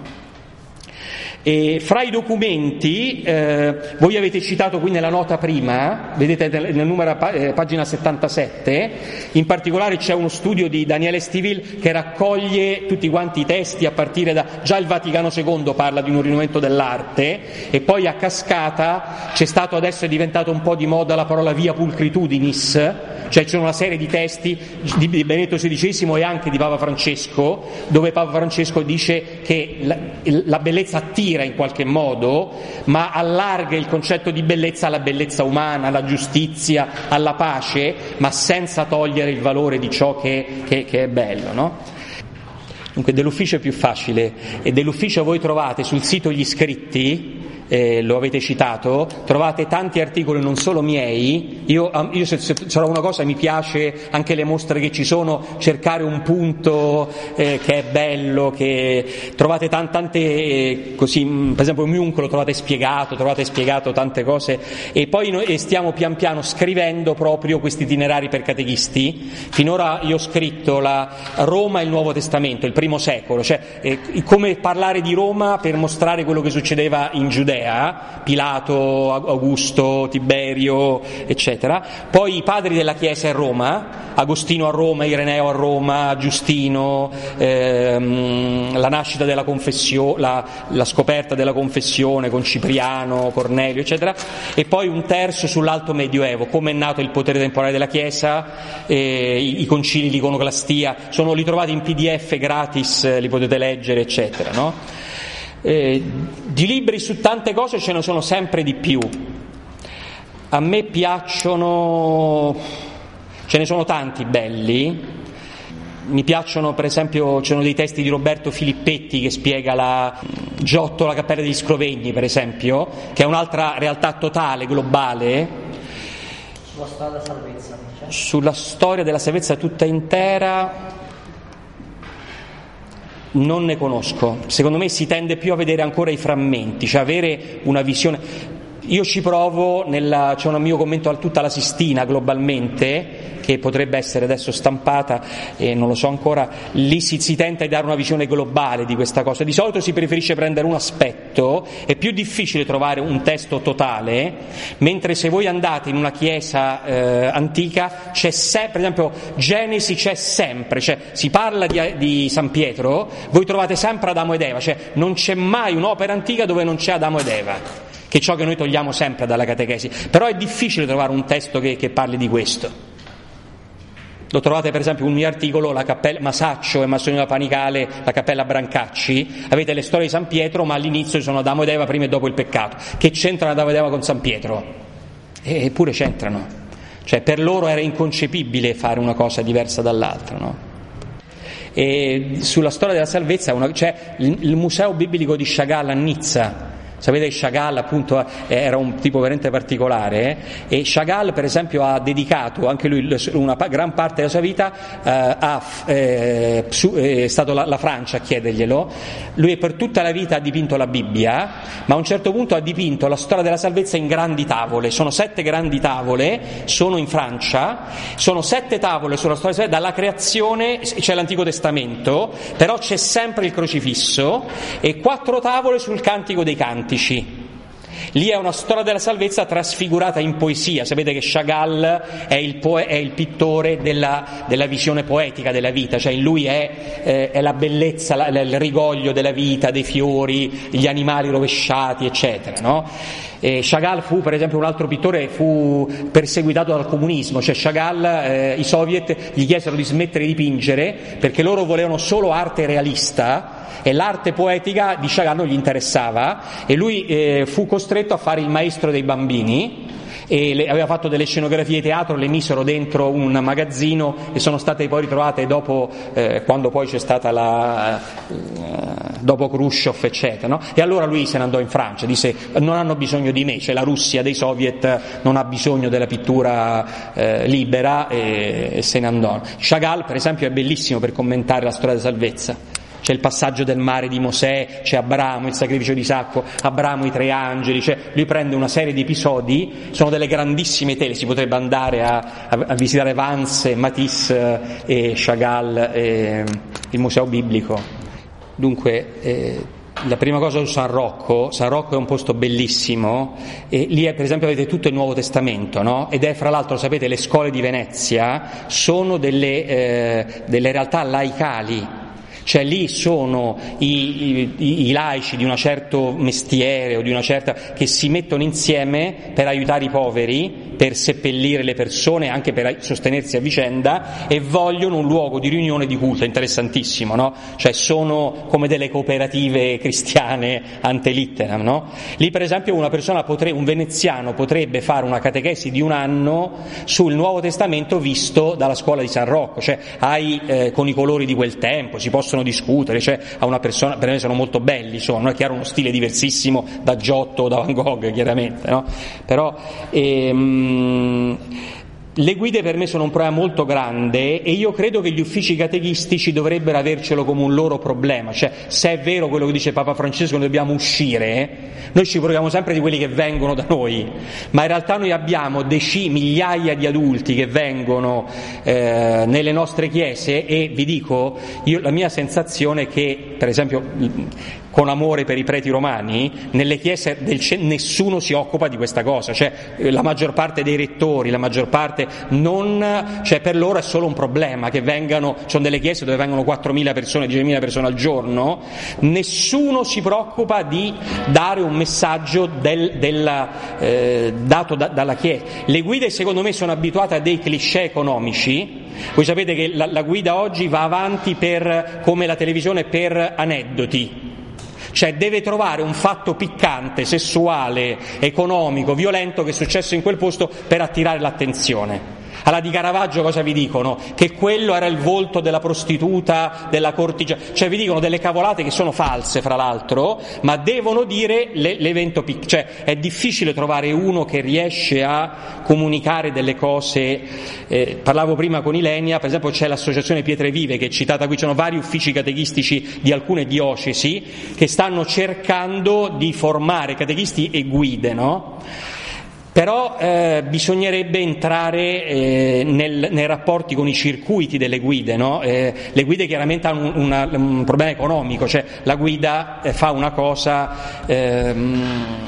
E fra i documenti, eh, voi avete citato qui nella nota prima, vedete nel numero eh, pagina settantasette, in particolare c'è uno studio di Daniele Stivil che raccoglie tutti quanti i testi a partire da, già il Vaticano secondo parla di un rinnovamento dell'arte e poi a cascata c'è stato, adesso è diventato un po' di moda la parola via pulcritudinis, cioè c'è una serie di testi di Benedetto sedicesimo e anche di Papa Francesco, dove Papa Francesco dice che la, la bellezza attira in qualche modo, ma allarga il concetto di bellezza alla bellezza umana, alla giustizia, alla pace, ma senza togliere il valore di ciò che, che, che è bello, no? Dunque dell'ufficio è più facile, e dell'ufficio voi trovate sul sito Gli Scritti, eh, lo avete citato, trovate tanti articoli non solo miei. Io, io se, se c'era una cosa mi piace, anche le mostre che ci sono, cercare un punto eh, che è bello, che trovate tante, tante eh, così, per esempio Munch lo trovate spiegato, trovate spiegato tante cose, e poi noi stiamo pian piano scrivendo proprio questi itinerari per catechisti. Finora io ho scritto la Roma e il Nuovo Testamento, il primo secolo, cioè eh, come parlare di Roma per mostrare quello che succedeva in Giudea. Giudea, Pilato, Augusto, Tiberio, eccetera. Poi i padri della Chiesa a Roma, Agostino a Roma, Ireneo a Roma, Giustino, ehm, la nascita della confessione, la, la scoperta della confessione con Cipriano, Cornelio, eccetera. E poi un terzo sull'alto medioevo, come è nato il potere temporale della Chiesa, eh, i, i concili di iconoclastia, sono li trovate in P D F gratis, li potete leggere, eccetera, no? Eh, di libri su tante cose ce ne sono sempre di più. A me piacciono, ce ne sono tanti belli. Mi piacciono, per esempio, ci sono dei testi di Roberto Filippetti che spiega la Giotto, la Cappella degli Scrovegni, per esempio, che è un'altra realtà totale, globale.
Sulla storia della salvezza. Cioè.
Sulla storia della salvezza tutta intera non ne conosco. Secondo me si tende più a vedere ancora i frammenti, cioè avere una visione. Io ci provo, nella, c'è un mio commento a tutta la Sistina globalmente, che potrebbe essere adesso stampata e non lo so ancora, lì si, si tenta di dare una visione globale di questa cosa. Di solito si preferisce prendere un aspetto, è più difficile trovare un testo totale, mentre se voi andate in una chiesa eh, antica c'è sempre, per esempio Genesi c'è sempre, cioè si parla di, di San Pietro, voi trovate sempre Adamo ed Eva, cioè non c'è mai un'opera antica dove non c'è Adamo ed Eva, che è ciò che noi togliamo sempre dalla catechesi, però è difficile trovare un testo che, che parli di questo. Lo trovate per esempio in un mio articolo, la cappella Masaccio e Massonia Panicale, la cappella Brancacci, avete le storie di San Pietro, ma all'inizio ci sono Adamo ed Eva prima e dopo il peccato. Che c'entrano Adamo ed Eva con San Pietro? E, eppure c'entrano, cioè per loro era inconcepibile fare una cosa diversa dall'altra, no? E sulla storia della salvezza una, c'è il, il museo biblico di Chagall a Nizza. Sapete che Chagall appunto era un tipo veramente particolare eh? E Chagall per esempio ha dedicato anche lui una gran parte della sua vita eh, a eh, su, è stato la, la Francia a chiederglielo. Lui per tutta la vita ha dipinto la Bibbia, ma a un certo punto ha dipinto la storia della salvezza in grandi tavole. Sono sette grandi tavole, sono in Francia, sono sette tavole sulla storia della salvezza, dalla creazione c'è l'Antico Testamento, però c'è sempre il crocifisso, e quattro tavole sul Cantico dei Canti. Lì è una storia della salvezza trasfigurata in poesia. Sapete che Chagall è il, poe- è il pittore della, della visione poetica della vita, cioè in lui è, eh, è la bellezza, la, il rigoglio della vita, dei fiori, gli animali rovesciati, eccetera, no? E Chagall fu, per esempio, un altro pittore, fu perseguitato dal comunismo, cioè Chagall, eh, i soviet gli chiesero di smettere di dipingere perché loro volevano solo arte realista e l'arte poetica di Chagall non gli interessava, e lui eh, fu costretto a fare il maestro dei bambini, e le, aveva fatto delle scenografie di teatro, le misero dentro un magazzino e sono state poi ritrovate dopo, eh, quando poi c'è stata la eh, dopo Khrushchev, eccetera, no? E allora lui se ne andò in Francia, disse non hanno bisogno di me, cioè la Russia dei soviet non ha bisogno della pittura eh, libera, e, e se ne andò. Chagall per esempio è bellissimo per commentare la storia della salvezza. C'è il passaggio del mare di Mosè, c'è Abramo, il sacrificio di Isacco, Abramo, i tre angeli, cioè lui prende una serie di episodi, sono delle grandissime tele, si potrebbe andare a, a, a visitare Vance, Matisse e Chagall e il museo biblico. Dunque eh, la prima cosa su San Rocco, San Rocco è un posto bellissimo, e lì è, per esempio avete tutto il Nuovo Testamento, no? Ed è fra l'altro, sapete, le scuole di Venezia sono delle, eh, delle realtà laicali. Cioè lì sono i, i, i laici di un certo mestiere o di una certa che si mettono insieme per aiutare i poveri, per seppellire le persone, anche per sostenersi a vicenda, e vogliono un luogo di riunione di culto. Interessantissimo, no? Cioè sono come delle cooperative cristiane ante litteram, no? Lì per esempio una persona potrebbe, un veneziano potrebbe fare una catechesi di un anno sul Nuovo Testamento visto dalla scuola di San Rocco, cioè hai eh, con i colori di quel tempo, si possono discutere, cioè a una persona, per me sono molto belli, sono, non è chiaro, uno stile diversissimo da Giotto o da Van Gogh, chiaramente, no? Però ehm, le guide per me sono un problema molto grande, e io credo che gli uffici catechistici dovrebbero avercelo come un loro problema. Cioè, se è vero quello che dice Papa Francesco, noi dobbiamo uscire, noi ci preoccupiamo sempre di quelli che vengono da noi, ma in realtà noi abbiamo decine, migliaia di adulti che vengono eh, nelle nostre chiese, e vi dico, io, la mia sensazione è che, per esempio, con amore per i preti romani, nelle chiese del centro nessuno si occupa di questa cosa, cioè la maggior parte dei rettori, la maggior parte non, cioè per loro è solo un problema che vengano, sono delle chiese dove vengono quattromila persone, diecimila persone al giorno, nessuno si preoccupa di dare un messaggio del, del, eh, dato da, dalla chiesa. Le guide secondo me sono abituate a dei cliché economici. Voi sapete che la, la guida oggi va avanti per, come la televisione, per aneddoti. Cioè deve trovare un fatto piccante, sessuale, economico, violento che è successo in quel posto per attirare l'attenzione. Alla di Caravaggio cosa vi dicono? Che quello era il volto della prostituta, della cortigiana, cioè vi dicono delle cavolate che sono false fra l'altro, ma devono dire le, l'evento piccante, cioè è difficile trovare uno che riesce a comunicare delle cose, eh, parlavo prima con Ilenia, per esempio c'è l'associazione Pietre Vive che è citata qui, ci sono vari uffici catechistici di alcune diocesi che stanno cercando di formare catechisti e guide, no? Però eh, bisognerebbe entrare eh, nel, nei rapporti con i circuiti delle guide, no? Eh, le guide chiaramente hanno un, una, un problema economico, cioè la guida eh, fa una cosa... Ehm,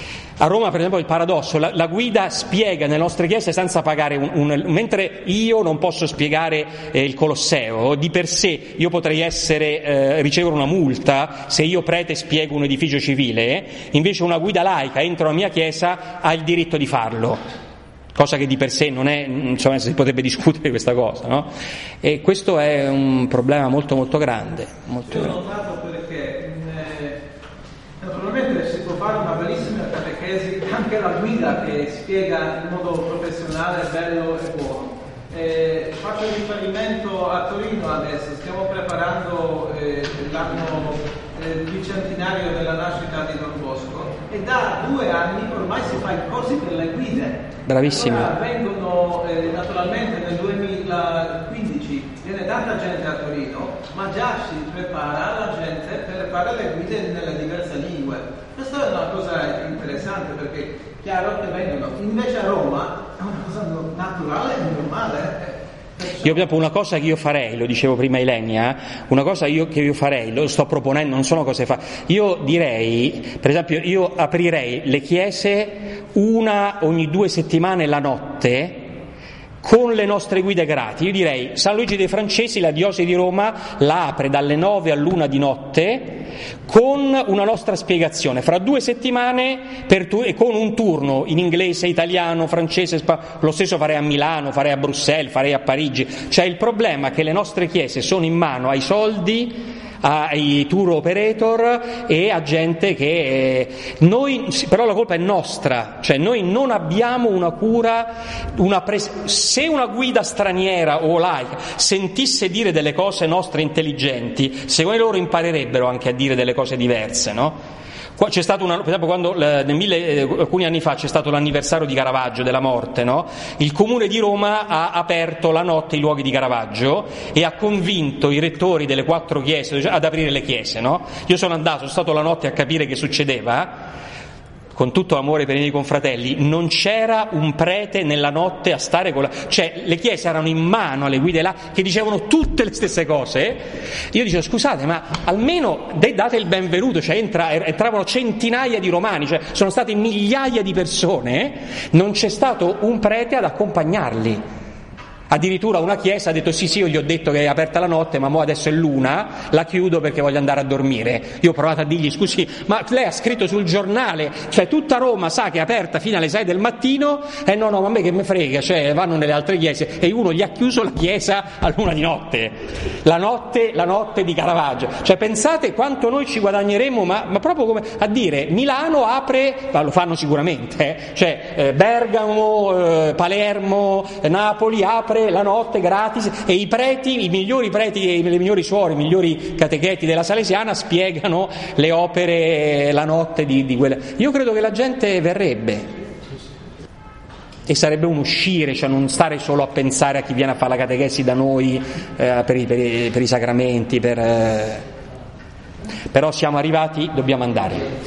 a Roma per esempio il paradosso, la, la guida spiega nelle nostre chiese senza pagare un, un mentre io non posso spiegare eh, il Colosseo, di per sé io potrei essere eh, ricevere una multa se io prete spiego un edificio civile, invece una guida laica entro la mia chiesa ha il diritto di farlo, cosa che di per sé non è, insomma si potrebbe discutere questa cosa, no? E questo è un problema molto molto grande, molto
Io
grande.
l'ho notato perché eh, naturalmente si può fare una bellissima catechesi, anche la guida che spiega in modo professionale, bello e buono. Eh, faccio riferimento a Torino adesso, stiamo preparando eh, l'anno eh, vicentinario della nascita di Don Bosco e da due anni ormai si fa i corsi per le guide.
Bravissimi.
Allora, vengono eh, naturalmente nel duemilaquindici viene tanta gente a Torino, ma già si prepara la gente per fare le guide nelle diverse lingue. Questa è una cosa interessante perché è chiaro che vengono, invece a Roma è una cosa naturale e normale.
Io proprio una cosa che io farei, lo dicevo prima Ilenia, una cosa io, che io farei, lo sto proponendo, non sono cose fa. Io direi, per esempio, io aprirei le chiese una ogni due settimane la notte con le nostre guide gratis. Io direi San Luigi dei Francesi, la diocesi di Roma la apre dalle nove all'una di notte con una nostra spiegazione fra due settimane per tu- e con un turno in inglese, italiano, francese, spa- lo stesso farei a Milano, farei a Bruxelles, farei a Parigi. Cioè il problema è che le nostre chiese sono in mano ai soldi, ai tour operator e a gente che eh, noi, però la colpa è nostra, cioè noi non abbiamo una cura, una pres- se una guida straniera o laica sentisse dire delle cose nostre intelligenti, secondo loro imparerebbero anche a dire delle cose diverse, no? Qua c'è stato una, per esempio quando nel mille, alcuni anni fa c'è stato l'anniversario di Caravaggio, della morte, no? Il Comune di Roma ha aperto la notte i luoghi di Caravaggio e ha convinto i rettori delle quattro chiese ad aprire le chiese, no? Io sono andato, sono stato la notte a capire che succedeva, con tutto l'amore per i miei confratelli, non c'era un prete nella notte a stare con la... cioè le chiese erano in mano alle guide là che dicevano tutte le stesse cose. Io dicevo scusate, ma almeno date il benvenuto, cioè entra, entravano centinaia di romani, cioè sono state migliaia di persone, non c'è stato un prete ad accompagnarli. Addirittura una chiesa ha detto sì sì, io gli ho detto che è aperta la notte, ma mo adesso è l'una, la chiudo perché voglio andare a dormire. Io ho provato a dirgli scusi, ma lei ha scritto sul giornale, cioè tutta Roma sa che è aperta fino alle sei del mattino, e eh no no, ma a me che me frega, cioè vanno nelle altre chiese, e uno gli ha chiuso la chiesa all'una di notte, la notte, la notte di Caravaggio. Cioè pensate quanto noi ci guadagneremo, ma, ma proprio come a dire Milano apre, ma lo fanno sicuramente, eh, cioè eh, Bergamo, eh, Palermo, Napoli apre la notte gratis e i preti, i migliori preti, le migliori suore, i migliori catecheti della Salesiana spiegano le opere la notte di, di quella. Io credo che la gente verrebbe e sarebbe un uscire, cioè non stare solo a pensare a chi viene a fare la catechesi da noi eh, per, i, per, i, per i sacramenti, per, eh... però siamo arrivati, dobbiamo andare.